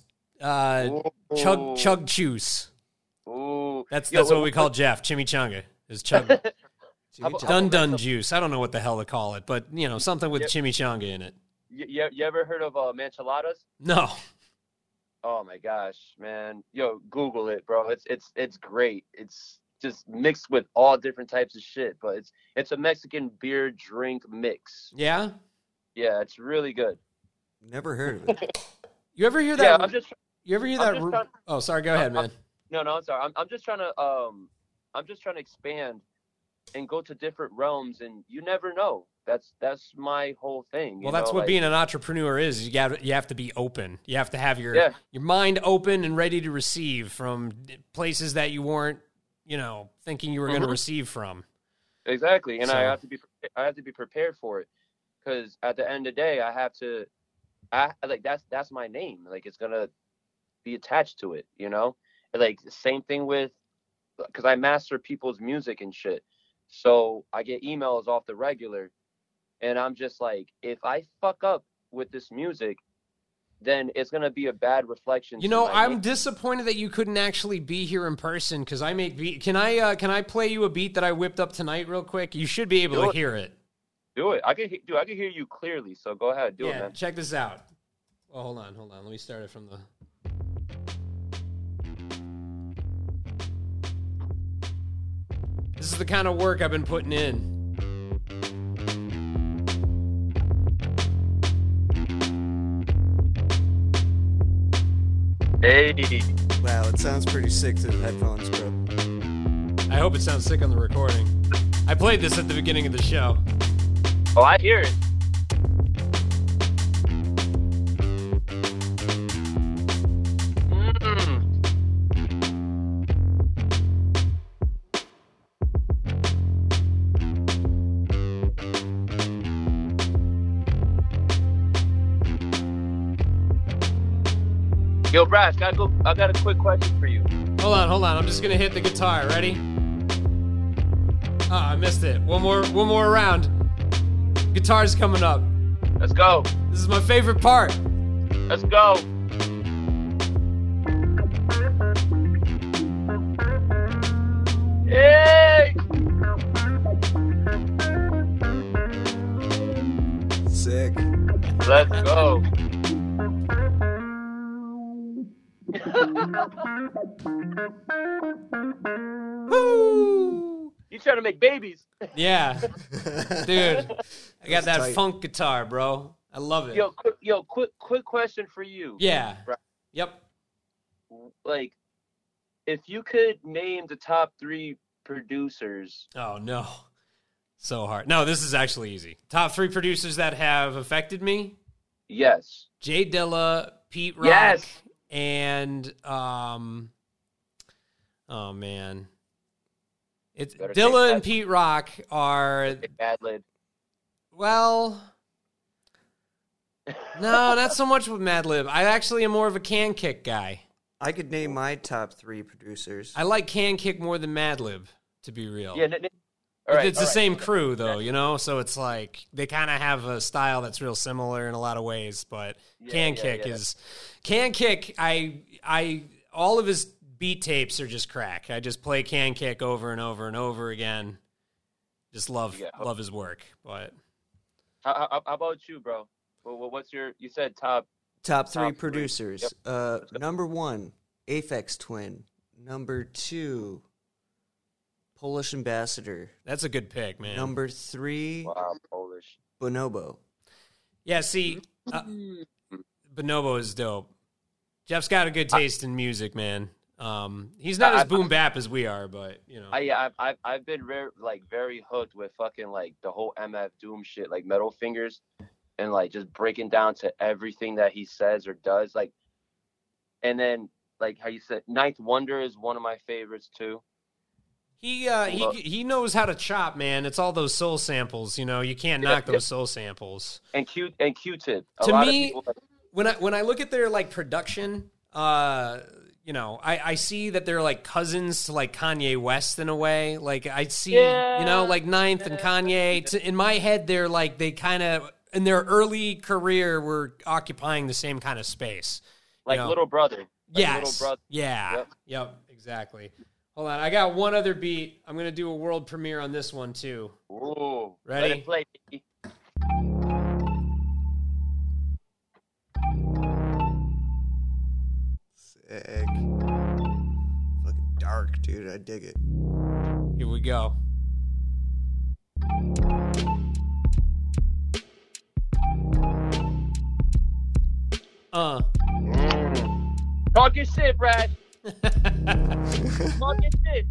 chug juice. Ooh, That's what we call Jeff. Chimichanga is chug. Dun juice. I don't know what the hell to call it, but you know, something with chimichanga in it. You ever heard of manchiladas? No. Oh my gosh, man! Yo, Google it, bro. It's great. It's just mixed with all different types of shit, but it's a Mexican beer drink mix. Yeah. Yeah, it's really good. Never heard of it. You ever hear that? Yeah, you ever hear that? Oh, sorry. Go ahead, man. No, I'm sorry. I'm just trying to expand and go to different realms, and you never know. That's my whole thing. Well, that's what being an entrepreneur is. You have to be open. You have to have your mind open and ready to receive from places that you weren't, thinking you were going to receive from. Exactly, and I have to be prepared for it because at the end of the day, that's my name. Like it's gonna be attached to it, Like the same thing with because I master people's music and shit, so I get emails off the regular. And I'm just like, if I fuck up with this music, then it's going to be a bad reflection. I'm disappointed that you couldn't actually be here in person because I make beat. Can I play you a beat that I whipped up tonight real quick? You should be able to hear it. Do it. I can hear you clearly, so go ahead. Do it, man. Check this out. Well, hold on. Let me start it from the... This is the kind of work I've been putting in. Hey. Wow, it sounds pretty sick to the headphones, bro. I hope it sounds sick on the recording. I played this at the beginning of the show. Oh, I hear it. Yo, Brash, I got a quick question for you. Hold on. I'm just gonna hit the guitar. Ready? I missed it. One more round. Guitar's coming up. Let's go. This is my favorite part. Let's go. Yay! Sick. Let's go. Woo! You trying to make babies? Yeah, dude. I got that tight. funk guitar, bro. I love it. Quick question for you. Yeah. Right. Yep. Like, if you could name the top 3 producers. Oh no, so hard. No, this is actually easy. Top 3 producers that have affected me: Yes. Jay Dilla, Pete Rock, Yes. and oh man, it's Better Dilla say and Pete Rock are Madlib. well. No, not so much with Madlib. I actually am more of a Can Kick guy. I could name my top 3 producers. I like Can Kick more than Madlib, to be real. Yeah. All right, It's the all right. same crew, though, So it's like they kind of have a style that's real similar in a lot of ways. But Can Kick. I all of his beat tapes are just crack. I just play Can Kick over and over and over again. Just love his work. But How about you, bro? What's you said top 3 producers. Number 1, Aphex Twin. Number 2, Polish Ambassador. that's a good pick, man. Number 3, wow, Polish. Bonobo. Yeah, see, Bonobo is dope. Jeff's got a good taste in music, man. He's not as boom bap as we are, but I've been very hooked with fucking like the whole MF Doom shit, like Metal Fingers, and like just breaking down to everything that he says or does, like, and then like how you said, Ninth Wonder is one of my favorites too. He knows how to chop, man. It's all those soul samples, you know. You can't knock those soul samples. And Q-Tip. To me, when I look at their like production, you know, I see that they're like cousins to like Kanye West in a way. Like I see, you know, like Ninth and Kanye. In my head, they're like they kind of in their early career were occupying the same kind of space, like little brother. Like yes, little brother. Yeah, yep, exactly. Hold on, I got one other beat. I'm gonna do a world premiere on this one too. Ooh, ready? Let it play. Sick. Fucking dark, dude. I dig it. Here we go. Talk your shit, Brad. Talk your shit.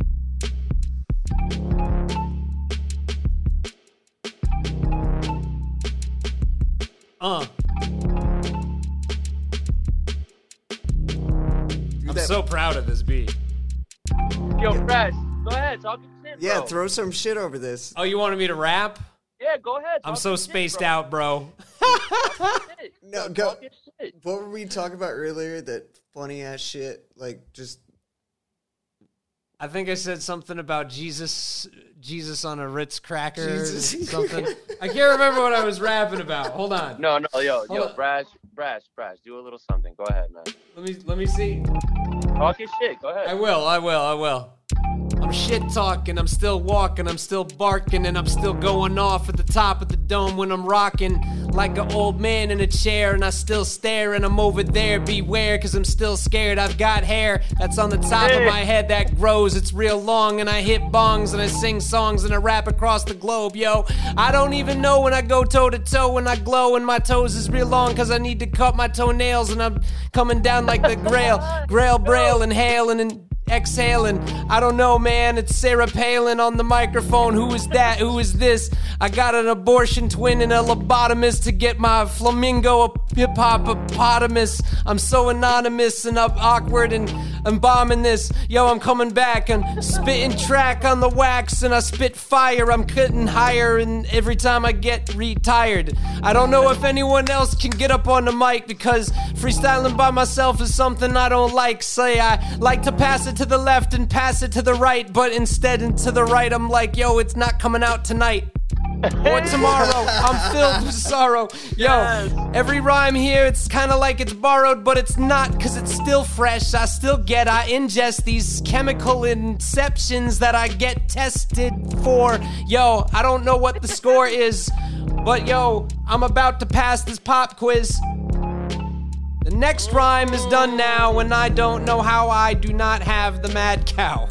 I'm so proud of this beat. Yo, Brad, go ahead. Talk your shit, bro. Yeah, throw some shit over this. Oh, you wanted me to rap? Yeah, go ahead. I'm so spaced out, bro. No, go. What were we talking about earlier? That funny ass shit, like just. I think I said something about Jesus on a Ritz cracker or something. I can't remember what I was rapping about. Hold on. No, yo, Brash, do a little something. Go ahead, man. Let me see. Talk your shit. Go ahead. I will. I'm shit talking, I'm still walking, I'm still barking, and I'm still going off at the top of the dome when I'm rocking like an old man in a chair, and I still stare, and I'm over there, beware, cause I'm still scared. I've got hair that's on the top of my head that grows, it's real long, and I hit bongs, and I sing songs, and I rap across the globe, yo. I don't even know when I go toe to toe, when I glow, and my toes is real long, cause I need to cut my toenails, and I'm coming down like the grail, braille, inhaling, and exhaling. I don't know, man. It's Sarah Palin on the microphone. Who is that? Who is this? I got an abortion twin and a lobotomist to get my flamingo a hip-hop hippopotamus. I'm so anonymous and I'm awkward and I'm bombing this. Yo, I'm coming back. I'm spitting track on the wax and I spit fire. I'm cutting higher and every time I get retired. I don't know if anyone else can get up on the mic because freestyling by myself is something I don't like. Say I like to pass it to the left and pass it to the right, but instead and to the right I'm like, yo, it's not coming out tonight or tomorrow. I'm filled with sorrow. Yo, every rhyme here, it's kind of like it's borrowed, but it's not, cause it's still fresh. I ingest these chemical inceptions that I get tested for. Yo, I don't know what the score is, but yo, I'm about to pass this pop quiz. The next rhyme is done now, and I don't know how I do not have the mad cow.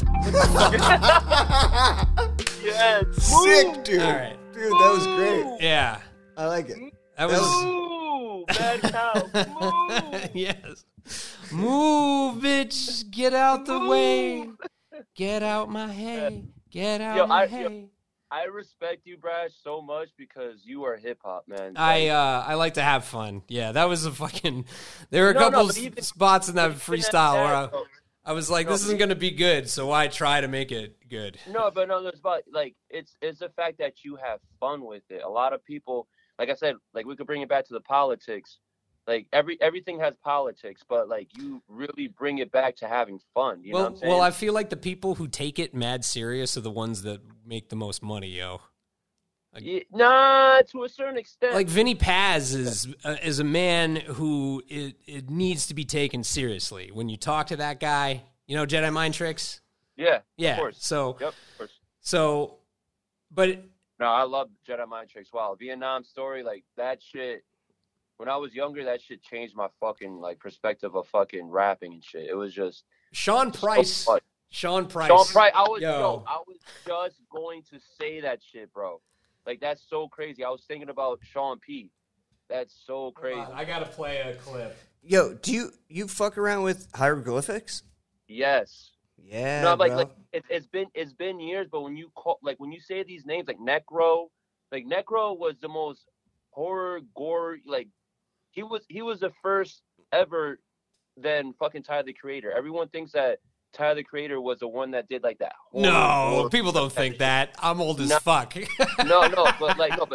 Yes. Sick, dude. All right. Dude, that was great. Yeah. I like it. That was... Move, mad cow. Move. Yes. Move, bitch. Get out the way. Get out my hay. Get out my hay. I respect you, Brash, so much because you are hip hop, man. I like to have fun. Yeah, that was a fucking. There were a couple spots in that freestyle where I was like, this isn't gonna be good, so why try to make it good? It's about like it's the fact that you have fun with it. A lot of people, like I said, like we could bring it back to the politics. Like everything has politics, but like you really bring it back to having fun. You know what I'm saying? Well, I feel like the people who take it mad serious are the ones that make the most money, yo. Like, nah, to a certain extent. Like Vinny Paz is a man who it needs to be taken seriously. When you talk to that guy, you know Jedi Mind Tricks. Yeah, of course. So, yep, of course. So, but no, I love Jedi Mind Tricks. Wow, Vietnam story, like that shit. When I was younger, that shit changed my fucking like perspective of fucking rapping and shit. It was just Sean Price. Sean Price. I was just going to say that shit, bro. Like that's so crazy. I was thinking about Sean P. That's so crazy. I gotta play a clip. Yo, do you fuck around with hieroglyphics? Yes. Yeah. No, like bro. it's been years, but when you when you say these names like Necro was the most horror gore like. He was the first ever than fucking Tyler the Creator. Everyone thinks that Tyler the Creator was the one that did like that. No, people don't think that. I'm old as fuck. no, but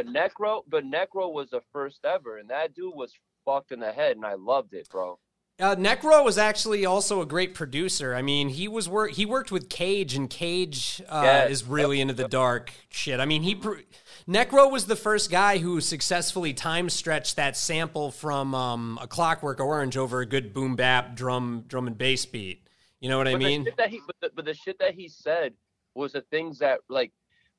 Necro was the first ever, and that dude was fucked in the head, and I loved it, bro. Necro was actually also a great producer. I mean, he worked with Cage, and Cage is really into the dark shit. I mean, Necro was the first guy who successfully time stretched that sample from A Clockwork Orange over a good boom bap drum and bass beat. You know what I mean? But the shit that he said was the things that, like,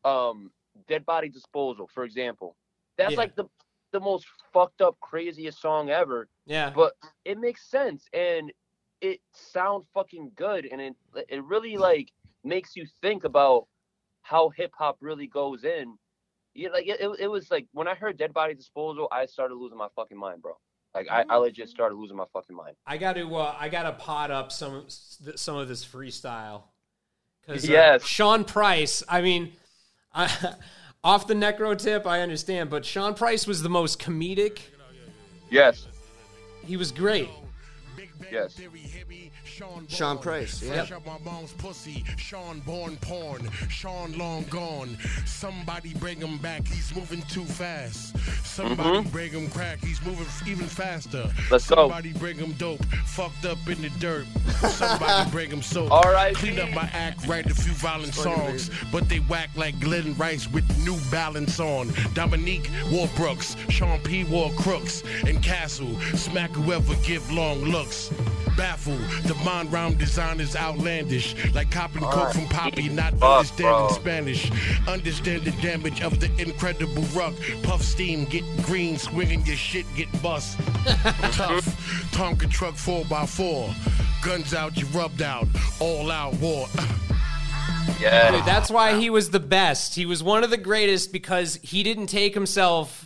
Dead Body Disposal, for example. That's like the most fucked up, craziest song ever. Yeah. But it makes sense, and it sounds fucking good, and it really, like, makes you think about how hip-hop really goes in. Yeah, like, it was like, when I heard Dead Body Disposal, I started losing my fucking mind, bro. Like, I legit started losing my fucking mind. I got to pot up some of this freestyle. Because yes. Sean Price, I mean, off the Necro tip, I understand, but Sean Price was the most comedic. Yes. He was great. Yes. Sean Price, yeah. Fresh up my mom's pussy, Sean born porn, Sean long gone. Somebody bring him back, he's moving too fast. Somebody bring him crack, he's moving even faster. Let's go. Somebody bring him dope, fucked up in the dirt. Somebody bring him soap. All right. Clean up my act, write a few violent songs, but they whack like Glenn Rice with New Balance on. Dominique wore Brooks, Sean P wore Crooks, and Castle smack whoever give long looks. Baffled, the mind rhyme design is outlandish, like copping coke from Poppy, not understanding Spanish. Understand the damage of the incredible ruck. Puff steam, get green, swinging your shit, get bust. Tough, Tonka truck 4x4. Guns out, you rubbed out, all out war. Yeah. Dude, that's why he was the best. He was one of the greatest because he didn't take himself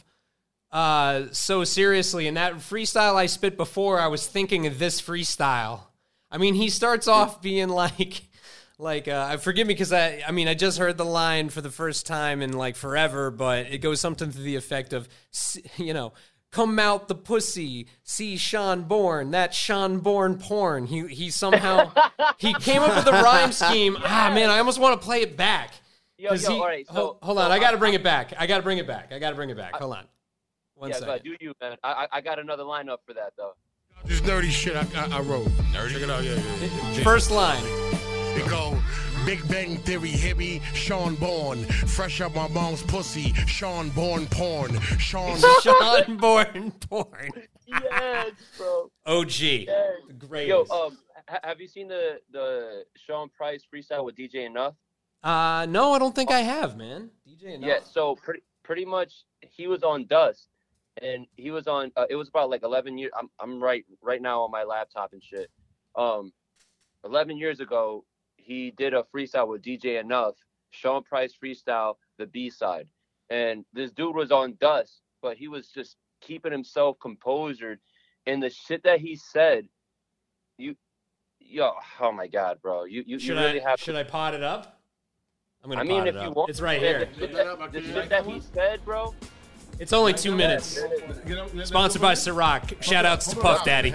so seriously. And that freestyle I spit before, I was thinking of this freestyle. I mean, he starts off being like, forgive me because I just heard the line for the first time in like forever, but it goes something to the effect of, you know, come out the pussy, see Sean Bourne, that Sean Bourne porn. He somehow, he came up with a rhyme scheme. Ah, man, I almost want to play it back. All right. So, hold on, I got to bring it back. Hold on. One second. Go ahead, do you, man. I got another lineup for that, though. This nerdy shit I wrote. Nerdy? Check it out, yeah. First line. It go, Big Bang Theory, hippie, Sean Bourne. Fresh up my mom's pussy, Sean Bourne porn. Sean Bourne porn. Yes, bro. OG. Yes. The greatest. Yo, have you seen the Sean Price freestyle with DJ Enough? No, I don't think I have, man. DJ Enough. Yeah, so pretty much he was on Dust. And he was on. It was about like 11 years. I'm right now on my laptop and shit. 11 years ago, he did a freestyle with DJ Enough, Sean Price freestyle, the B-side, and this dude was on Dust, but he was just keeping himself composed. And the shit that he said, oh my god, bro, you really have. Should I pot it up? I'm gonna. I mean, pot if it you up. want, it's right here. The shit that he said, bro. It's only 2 minutes. Sponsored by Ciroc. Shout outs to Puff Daddy.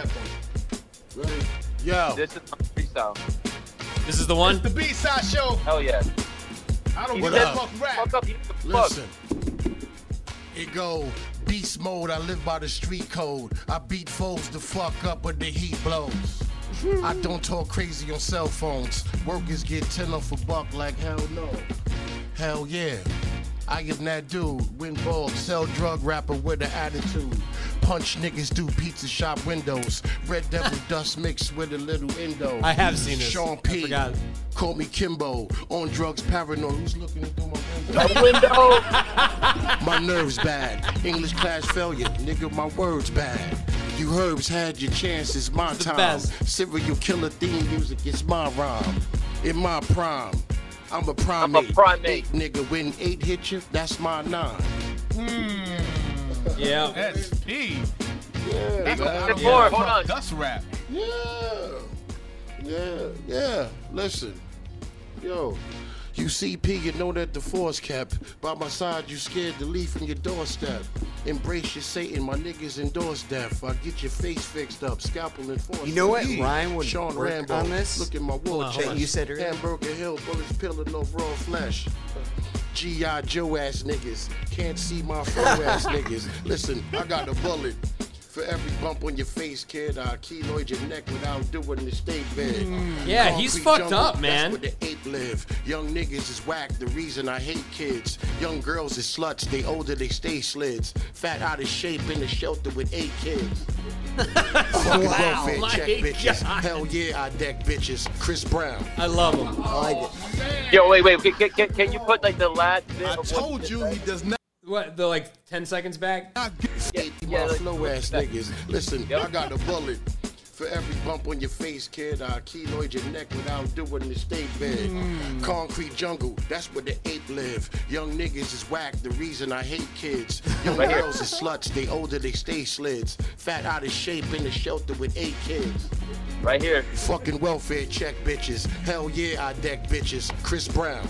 Yo. This is my freestyle. This is the one? It's the B-side show. Hell yeah. I don't What give a up? fuck rap. Fuck up, you fuck. Listen. It go, beast mode, I live by the street code. I beat foes the fuck up when the heat blows. I don't talk crazy on cell phones. Workers get 10 off a buck like hell no. Hell yeah. I am that dude, win balls, sell drug rapper with an attitude. Punch niggas through pizza shop windows. Red Devil dust mixed with a little Indo. I have seen this. Sean I P. forgot. Call me Kimbo. On drugs, paranoid. Who's looking through my window? The window. My nerves bad. English class failure. Nigga, my words bad. You herbs had your chances, my It's the time. best. Serial killer theme music, it's my rhyme. In my prime. I'm a primate. primate. 8, nigga, when 8 hit you, that's my 9. Yeah. That's P. Yeah, That's man. I don't More, give a hold fuck on. Dust rap. Yeah. Listen. Yo, You CP, you know that the force kept. By my side, you scared to leave from your doorstep. Embrace your Satan, my niggas endorse death. I get your face fixed up, scalpel and force. You know what Yeah. rhyme would Sean work Rambo, on this? look at my war That chest. you said earlier? Hamburger Hill, bullets peeling off raw flesh. G.I. Joe ass niggas, can't see my flow ass niggas. Listen, I got a bullet. For every bump on your face, kid, I keloid your neck without doing the state bed. Yeah, he's Concrete fucked jungle, up, man. That's where the ape live. Young niggas is whack, the reason I hate kids. Young girls is sluts, they older, they stay slids. Fat out of shape in the shelter with 8 kids. Fucking welfare my check bitches. God. Hell yeah, I deck bitches. Chris Brown. I love him. I like it. Yo, wait. Can you put like the last bit? I of what told you he does not What, the like 10 seconds back? Yeah, My like- flow ass niggas. Listen, Yep. I got a bullet. For every bump on your face, kid, I keloid your neck without doing the state bed. Concrete jungle, that's where the ape live. Young niggas is whack, the reason I hate kids. Young Right here. girls is sluts, they older, they stay slids. Fat out of shape in the shelter with 8 kids. Right here. Fucking welfare check bitches. Hell yeah, I deck bitches. Chris Brown.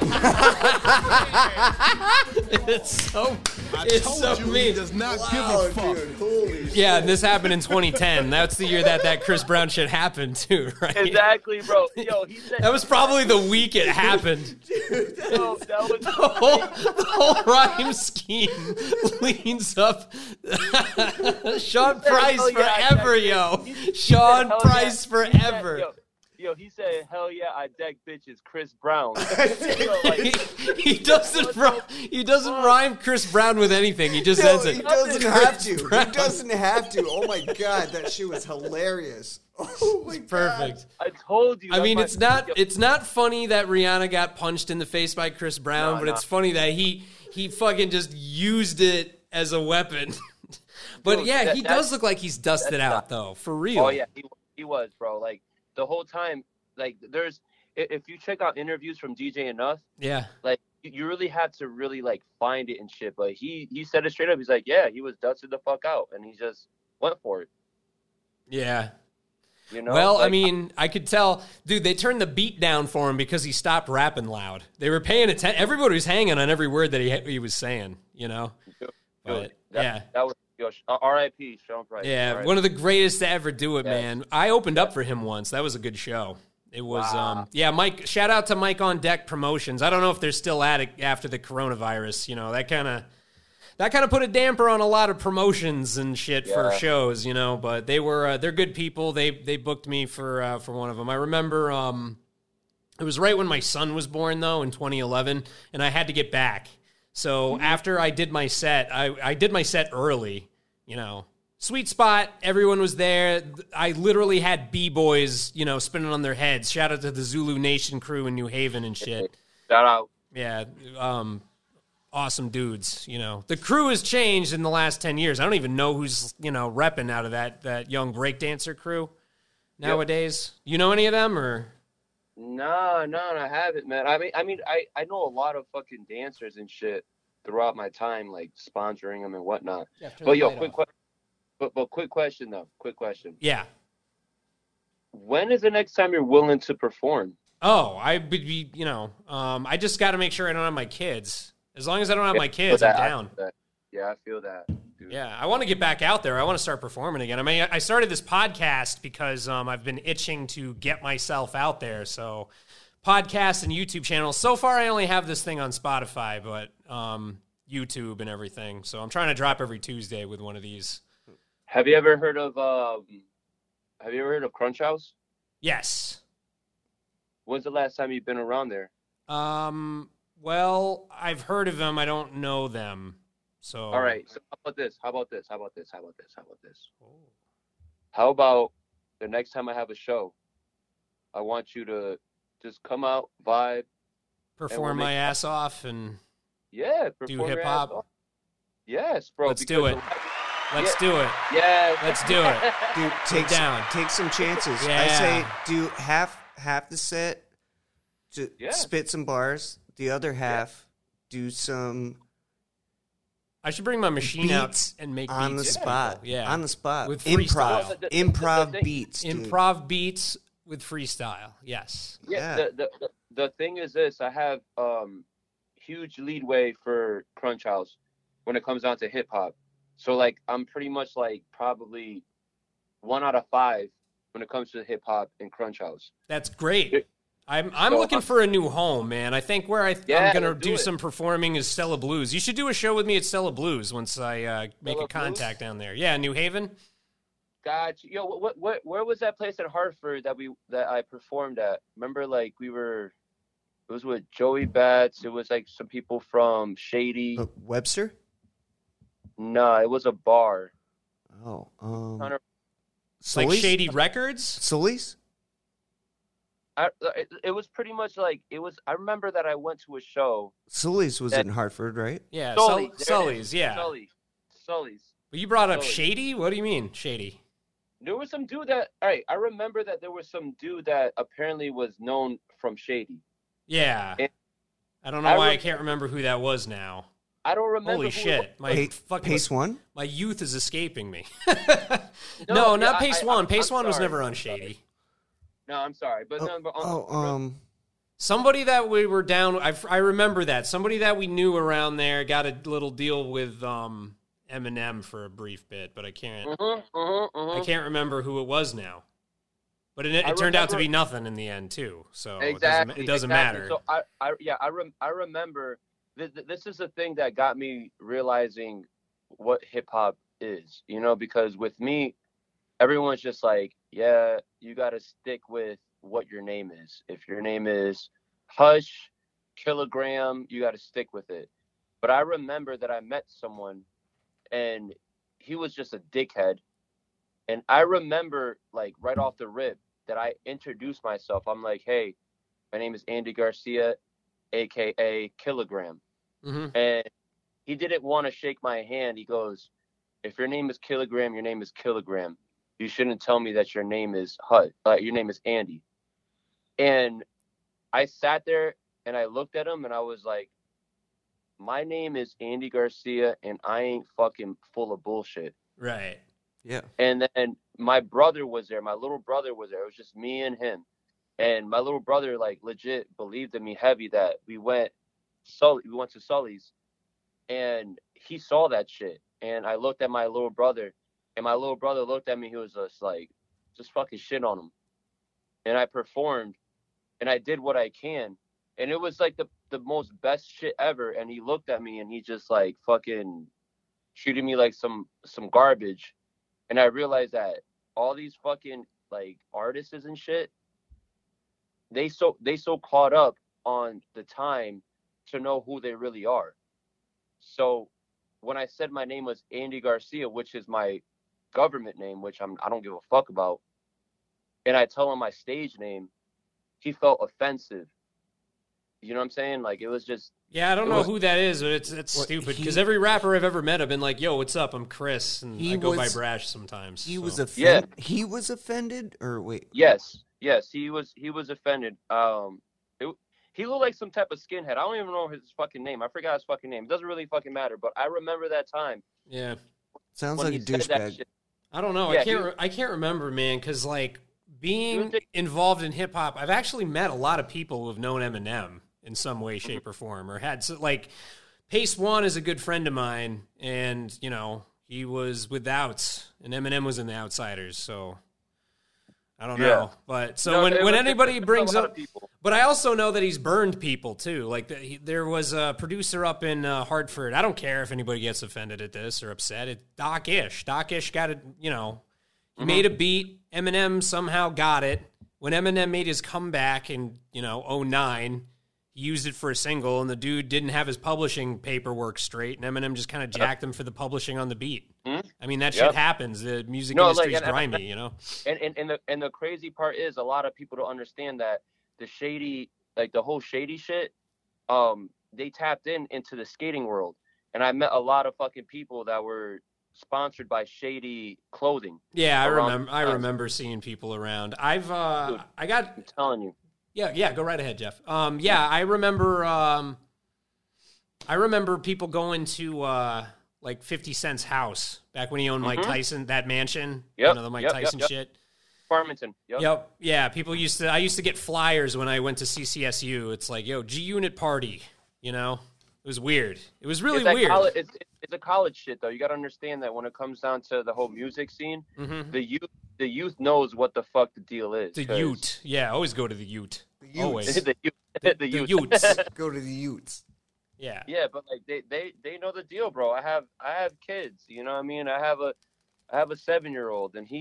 It's so, I it's told so you he mean. does not Wow, give a fuck. dude, holy shit. Yeah, and this happened in 2010. That's the year that Chris Brown shit happened too, right? Exactly, bro. Yo, he said That was probably the week it happened. Yo, that was The whole rhyme scheme leans up. Sean Price hell yeah, I forever, deck yo. bitches. Sean Hell Price yeah. He said- forever. Yo, he said, hell yeah, I deck bitches, Chris Brown. Yo, like, He doesn't rhyme Chris Brown with anything. He just No, says he it. doesn't have to. He Brown. doesn't have to. Oh my god, that shit was hilarious. Oh my god. Perfect. I told you. I mean, that's it's not funny that Rihanna got punched in the face by Chris Brown, No, but no. it's funny that he fucking just used it as a weapon. But Dude, yeah, he that's- does look like he's dusted that's out not- though, for real. Oh yeah, he was, bro. Like the whole time, like if you check out interviews from DJ Enough, Yeah. like you really had to really like find it and shit. But he said it straight up. He's like, yeah, he was dusted the fuck out, and he just went for it. Yeah. You know. Well, I Like, mean, I could tell, dude, they turned the beat down for him because he stopped rapping loud. They were paying attention. Everybody was hanging on every word that he was saying, you know? But, yeah. that was R.I.P. Sean Price. Yeah, R.I.P. one of the greatest to ever do it, Yes. man. I opened up for him once. That was a good show. It was, Wow. yeah, Mike, shout out to Mike on Deck Promotions. I don't know if they're still at it after the coronavirus. You know, that kind of put a damper on a lot of promotions and shit for Yeah. shows, you know, but they're good people. They booked me for one of them. I remember, it was right when my son was born though in 2011 and I had to get back. So after I did my set, I did my set early, you know, sweet spot. Everyone was there. I literally had B-boys, you know, spinning on their heads. Shout out to the Zulu Nation crew in New Haven and shit. Shout out. Yeah. Awesome dudes, you know. The crew has changed in the last 10 years. I don't even know who's, you know, repping out of that young breakdancer crew nowadays. You know any of them or? No, I haven't, man. I know a lot of fucking dancers and shit throughout my time, like sponsoring them and whatnot. But yo, quick question though. Quick question. Yeah. When is the next time you're willing to perform? Oh, I would be, you know, I just got to make sure I don't have my kids. As long as I don't have my kids, I'm down. Yeah, I feel that, dude. Yeah, I want to get back out there. I want to start performing again. I mean, I started this podcast because I've been itching to get myself out there. So, podcast and YouTube channel. So far, I only have this thing on Spotify, but YouTube and everything. So, I'm trying to drop every Tuesday with one of these. Have you ever heard of Crunch House? Yes. When's the last time you've been around there? Well, I've heard of them. I don't know them. So, All right. So how about this? How about the next time I have a show, I want you to just come out, vibe, perform my ass off and perform do your hip ass hop. off. Yes, bro. Let's do it. Let's do it. Yeah. Let's do it. Dude, take some chances. Yeah. I say do half the set to Yeah. spit some bars, the other half do some I should bring my machine out beats and make on the beats. spot. Yeah. On the spot. With improv. freestyle. Improv The thing- beats. Dude. Improv beats with freestyle. Yes. Yeah. Yeah. the thing is this: I have huge leadway for Crunch House when it comes down to hip hop. So like I'm pretty much like probably 1 out of 5 when it comes to hip hop and Crunch House. That's great. I'm looking for a new home, man. I think where I'm going to do some performing is Stella Blues. You should do a show with me at Stella Blues once I make a contact down there. Yeah, New Haven. Gotcha. Yo, where was that place in Hartford that I performed at? Remember, like it was with Joey Bats. It was like some people from Shady. Webster? No, it was a bar. Oh, like Sully's? Shady Records? Sully's? It was pretty much like it was. I remember that I went to a show. Sully's was in Hartford, right? Yeah, Sully's, Sully's, yeah. Sully's. But you brought up Sully's. Shady? What do you mean, Shady? There was some dude that. All right, I remember that there was some dude that apparently was known from Shady. Yeah. And I don't know why I can't remember who that was now. I don't remember. Holy shit! My Pace One? My youth is escaping me. No, not Pace One. Pace One was never on Shady. No, I'm sorry, but somebody that we were down. I remember that somebody that we knew around there got a little deal with Eminem for a brief bit, but I can't. I can't remember who it was now. But it turned out to be nothing in the end too. So exactly, it doesn't matter. So I remember. This is the thing that got me realizing what hip hop is, because with me, everyone's just like, yeah, you got to stick with what your name is. If your name is Hush, Kilogram, you got to stick with it. But I remember that I met someone and he was just a dickhead. And I remember like right off the rip that I introduced myself. I'm like, hey, my name is Andy Garcia, AKA Kilogram. Mm-hmm. And he didn't want to shake my hand. He goes, if your name is Kilogram, your name is Kilogram. You shouldn't tell me that your name is your name is Andy. And I sat there and I looked at him and I was like, my name is Andy Garcia and I ain't fucking full of bullshit. Right. Yeah. And then my brother was there. My little brother was there. It was just me and him. And my little brother, like, legit believed in me heavy that we went to Sully's. And he saw that shit. And I looked at my little brother. And my little brother looked at me. He was just like, just fucking shit on him. And I performed. And I did what I can. And it was like the most best shit ever. And he looked at me and he just like fucking treated me like some garbage. And I realized that all these fucking like artists and shit, they so caught up on the time to know who they really are. So when I said my name was Andy Garcia, which is my government name, which I don't give a fuck about, and I tell him my stage name, he felt offensive. You know what I'm saying? Like, it was just... Yeah, I don't know who that is, but it's stupid, because every rapper I've ever met, I've been like, yo, what's up? I'm Chris, and I go by Brash sometimes. He was He was offended? Or wait. Yes, he was offended. He looked like some type of skinhead. I don't even know his fucking name. I forgot his fucking name. It doesn't really fucking matter, but I remember that time. Yeah. Sounds like a douchebag. I don't know. Yeah, I can't remember, man, because, like, being involved in hip-hop, I've actually met a lot of people who have known Eminem in some way, shape, or form, or had, like, Pace One is a good friend of mine, and, you know, he was with the Outs, and Eminem was in the Outsiders, so I don't know. But so when anybody brings up, but I also know that he's burned people too. Like there was a producer up in Hartford. I don't care if anybody gets offended at this or upset. It's Doc Ish. Doc Ish got it. You know, he made a beat. Eminem somehow got it. When Eminem made his comeback in 2009, he used it for a single, and the dude didn't have his publishing paperwork straight, and Eminem just kind of jacked him for the publishing on the beat. I mean, that shit happens. The music industry's grimy, you know? And the crazy part is a lot of people don't understand that the shady, like the whole shady shit, they tapped into the skating world. And I met a lot of fucking people that were sponsored by shady clothing. Yeah, I remember seeing people around. I'm telling you. Yeah, go right ahead, Jeff. I remember people going to like 50 Cent's house back when he owned Mike Tyson, that mansion, the Mike Tyson shit. Farmington. Yep. Yeah. I used to get flyers when I went to CCSU. It's like, yo, G Unit party. You know, it was weird. It was really weird. It's a college shit though. You got to understand that when it comes down to the whole music scene, the youth knows what the fuck the deal is. The Ute. Yeah. Always go to the Ute. Always. the The Utes. Go to the Utes. Yeah. Yeah, but like they know the deal, bro. I have kids, you know what I mean? I have a 7-year-old, and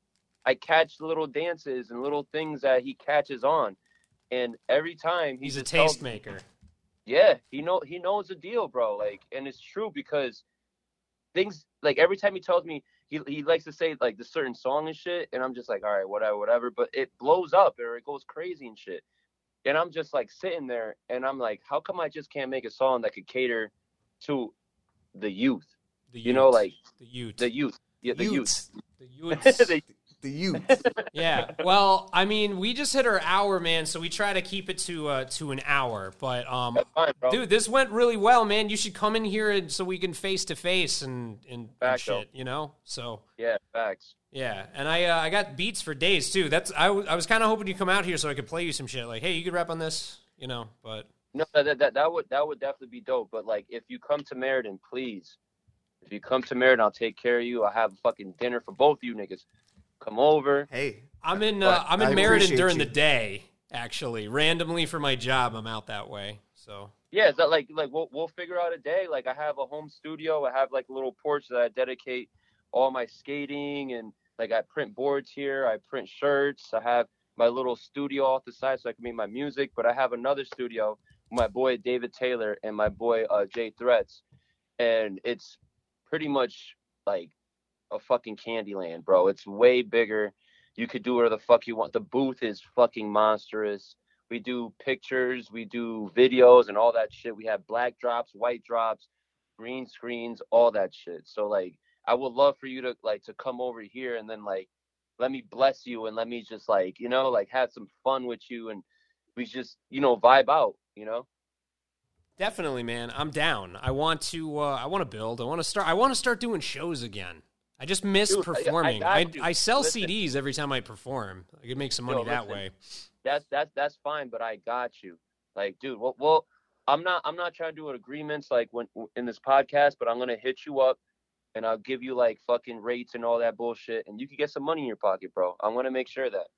I catch little dances and little things that he catches on, and every time he's a tastemaker. Yeah, he knows the deal, bro. Like, and it's true because things like every time he tells me he likes to say like the certain song and shit, and I'm just like, all right, whatever. But it blows up or it goes crazy and shit. And I'm just like sitting there, and I'm like, how come I just can't make a song that could cater to the youth? You know, like the youth. Yeah, the youth. The youths. The youth. Yeah. Well, I mean, we just hit our hour, man, so we try to keep it to an hour. But That's fine, bro. dude, this went really well, man. You should come in here so we can face to face and shit, you know? So yeah, facts. Yeah, and I got beats for days too. I was kind of hoping you'd come out here so I could play you some shit. Like, hey, you could rap on this, you know. But no, that would definitely be dope. But like, if you come to Meriden, please. If you come to Meriden, I'll take care of you. I'll have fucking dinner for both of you niggas. Come over. Hey, I'm in Meriden during the day. Actually, randomly for my job, I'm out that way. So yeah, is that like we'll figure out a day. Like, I have a home studio. I have like a little porch that I dedicate all my skating, and like I print boards here. I print shirts. I have my little studio off the side so I can make my music. But I have another studio with my boy David Taylor and my boy Jay Threats, and it's pretty much like a fucking Candyland, bro. It's way bigger. You could do whatever the fuck you want. The booth is fucking monstrous. We do pictures, we do videos and all that shit. We have black drops, white drops, green screens, all that shit. So like, I would love for you to like to come over here and then like let me bless you and let me just like, you know, like have some fun with you, and we just, you know, vibe out, you know? Definitely, man. I'm down. I want to build. I want to start doing shows again. I just miss performing. I sell CDs every time I perform. I could make some money that way. That's fine, but I got you. Like, dude, well, I'm not trying to do agreements like when in this podcast, but I'm gonna hit you up and I'll give you like fucking rates and all that bullshit, and you can get some money in your pocket, bro. I'm gonna make sure of that.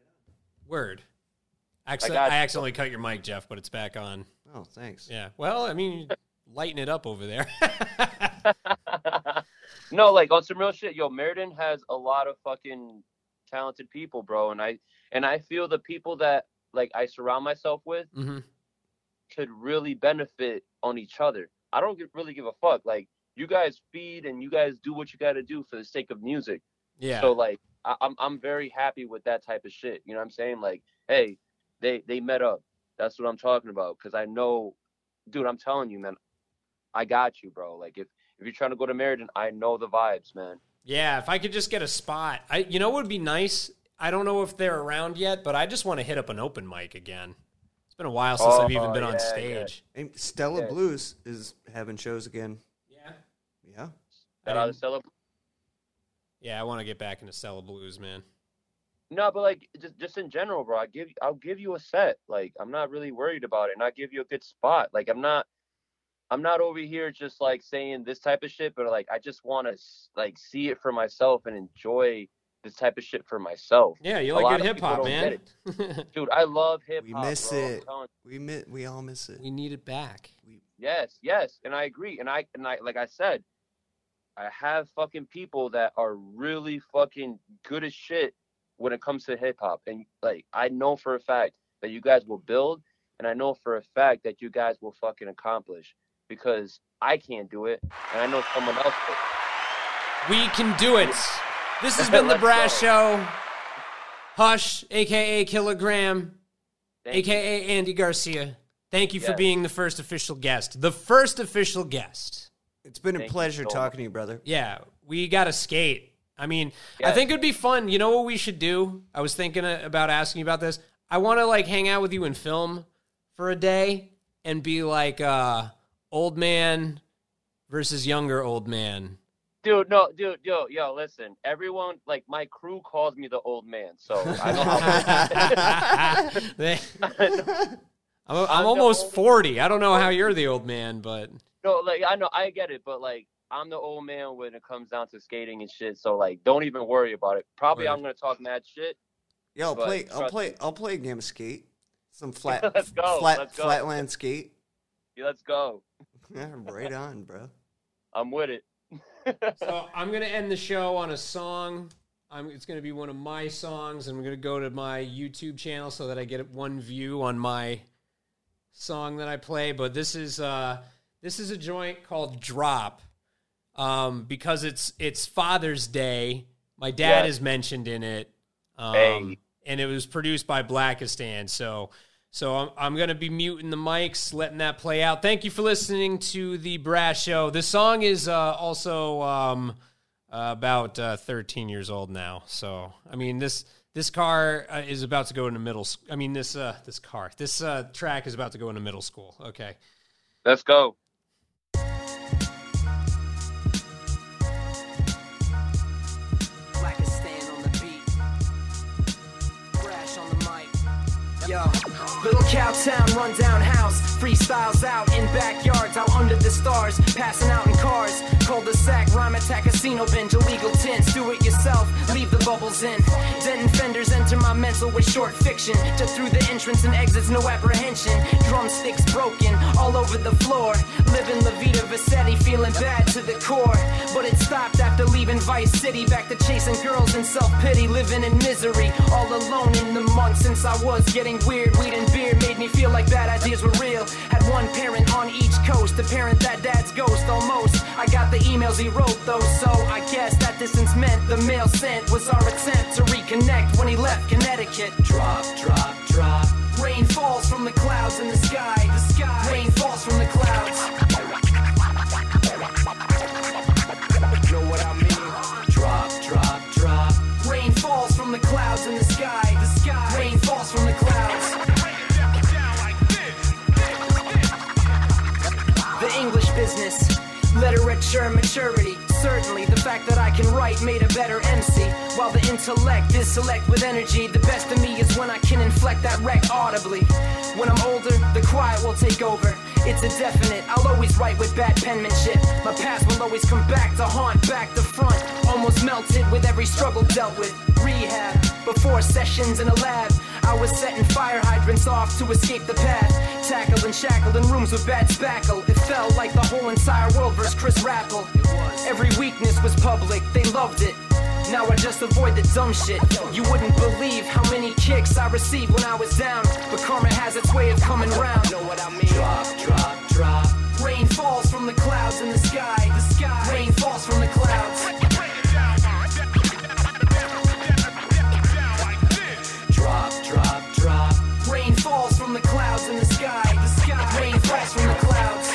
Word. I accidentally cut your mic, Jeff, but it's back on. Oh, thanks. Yeah. Well, I mean, lighten it up over there. No, like on some real shit, yo, Meriden has a lot of fucking talented people, bro, and I feel the people that like I surround myself with could really benefit on each other. I don't really give a fuck. Like, you guys feed and you guys do what you got to do for the sake of music. Yeah. So like, I'm very happy with that type of shit. You know what I'm saying? Like, hey, they met up. That's what I'm talking about. Because I know, dude, I'm telling you, man, I got you, bro. Like, if you're trying to go to Meriden, I know the vibes, man. Yeah, if I could just get a spot. You know what would be nice? I don't know if they're around yet, but I just want to hit up an open mic again. It's been a while since I've even been on stage. Yeah. And Stella Blues is having shows again. Yeah? Yeah. Shout out to Stella. Yeah, I want to get back into Stella Blues, man. No, but like just in general, bro, I'll give you a set. Like, I'm not really worried about it, and I'll give you a good spot. Like, I'm not over here just like saying this type of shit, but like I just want to like see it for myself and enjoy this type of shit for myself. Yeah, you like good hip hop, man. Dude, I love hip hop. We miss it. We all miss it. We need it back. Yes, and I agree. And I like I said, I have fucking people that are really fucking good as shit when it comes to hip hop, and like I know for a fact that you guys will build, and I know for a fact that you guys will fucking accomplish. Because I can't do it, and I know someone else will. We can do it. This has been The Brass Show. Hush, a.k.a. Kilogram, a.k.a. Andy Garcia. Thank you for being the first official guest. The first official guest. It's been a pleasure talking to you, brother. Yeah, we got to skate. I mean, I think it would be fun. You know what we should do? I was thinking about asking you about this. I want to, like, hang out with you and film for a day and be like, old man versus younger old man. Dude, yo, listen. Everyone, like, my crew calls me the old man, so I know how. I'm almost 40. I don't know how you're the old man, but No, like, I know, I get it, but, like, I'm the old man when it comes down to skating and shit, so, like, don't even worry about it. Probably Right. I'm going to talk mad shit. Yeah, But I'll play a game of skate. Some flat, Let's go. flatland skate. Yeah, let's go. Yeah, right on, bro. I'm with it. so I'm gonna end the show on a song. It's gonna be one of my songs. I'm gonna go to my YouTube channel so that I get one view on my song that I play. But this is a joint called Drop, because it's Father's Day. My dad is mentioned in it, and it was produced by Blackistan. So I'm going to be muting the mics, letting that play out. Thank you for listening to The Brass Show. This song is also about 13 years old now. So, I mean, this car is about to go into middle school. I mean, this track is about to go into middle school. Okay. Let's go. Blackistan on the beat. Brash on the mic. Yo, little Cowtown rundown house, freestyles out in backyards, out under the stars, passing out in cars, cul-de-sac, rhyme attack, casino binge, illegal tints, do it yourself, leave the bubbles in, denting fenders, enter my mental with short fiction, just through the entrance and exits, no apprehension, drumsticks broken, all over the floor, living La Vida Vassetti, feeling bad to the core, but it stopped after leaving Vice City, back to chasing girls in self-pity, living in misery, all alone in the months since I was getting weird, weed and beer made me feel like bad ideas were real, had one parent on each coast, the parent that dad's ghost almost, I got the emails he wrote though, so I guess that distance meant the mail sent was our attempt to reconnect when he left Connecticut. Drop, drop, drop, rain falls from the clouds in the sky, rain falls from the clouds. Know what I mean? Drop, drop, drop, rain falls from the clouds in the sky, rain falls from the clouds. The English business, literature, maturity. Certainly, the fact that I can write made a better MC. While the intellect is select with energy, the best of me is when I can inflect that wreck audibly. When I'm older, the quiet will take over. It's a definite, I'll always write with bad penmanship. My past will always come back to haunt, back to front. Almost melted with every struggle dealt with. Rehab, before sessions in a lab. I was setting fire hydrants off to escape the path. Tackled and shackled in rooms with bad spackle. It felt like the whole entire world versus Chris Rappel. Every weakness was public, they loved it. Now I just avoid the dumb shit. You wouldn't believe how many kicks I received when I was down. But karma has its way of coming round. Know what I mean? Drop, drop, drop. Rain falls from the clouds in the sky. Rain falls from the clouds. Drop, drop, drop. Rain falls from the clouds in the sky. Rain falls from the clouds.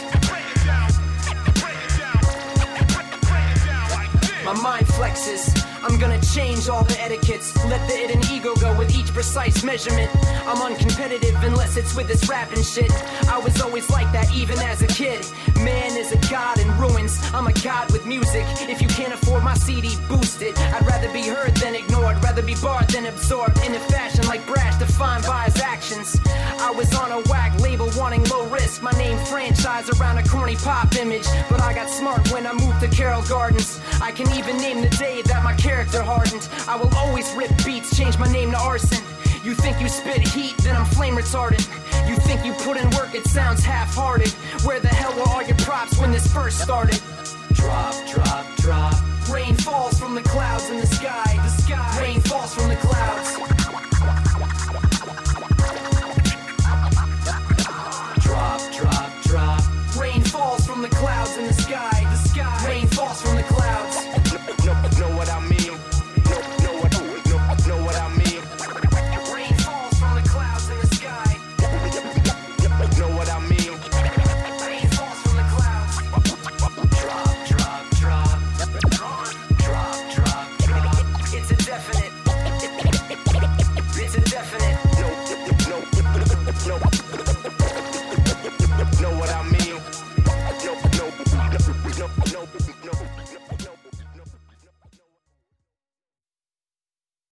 My mind flexes. I'm gonna change all the etiquettes. Let the id and ego go with each precise measurement. I'm uncompetitive unless it's with this rapping shit. I was always like that even as a kid. Man is a god in ruins. I'm a god with music. If you can't afford my CD, boost it. I'd rather be heard than ignored. Rather be barred than absorbed. In a fashion like Brash defined by his actions. I was on a whack label wanting low risk. My name franchise around a corny pop image. But I got smart when I moved to Carroll Gardens. I can even name the day that my character hardened. I will always rip beats, change my name to Arson. You think you spit heat, then I'm flame retardant. You think you put in work, it sounds half-hearted. Where the hell were all your props when this first started? Drop, drop, drop. Rain falls from the clouds in the sky.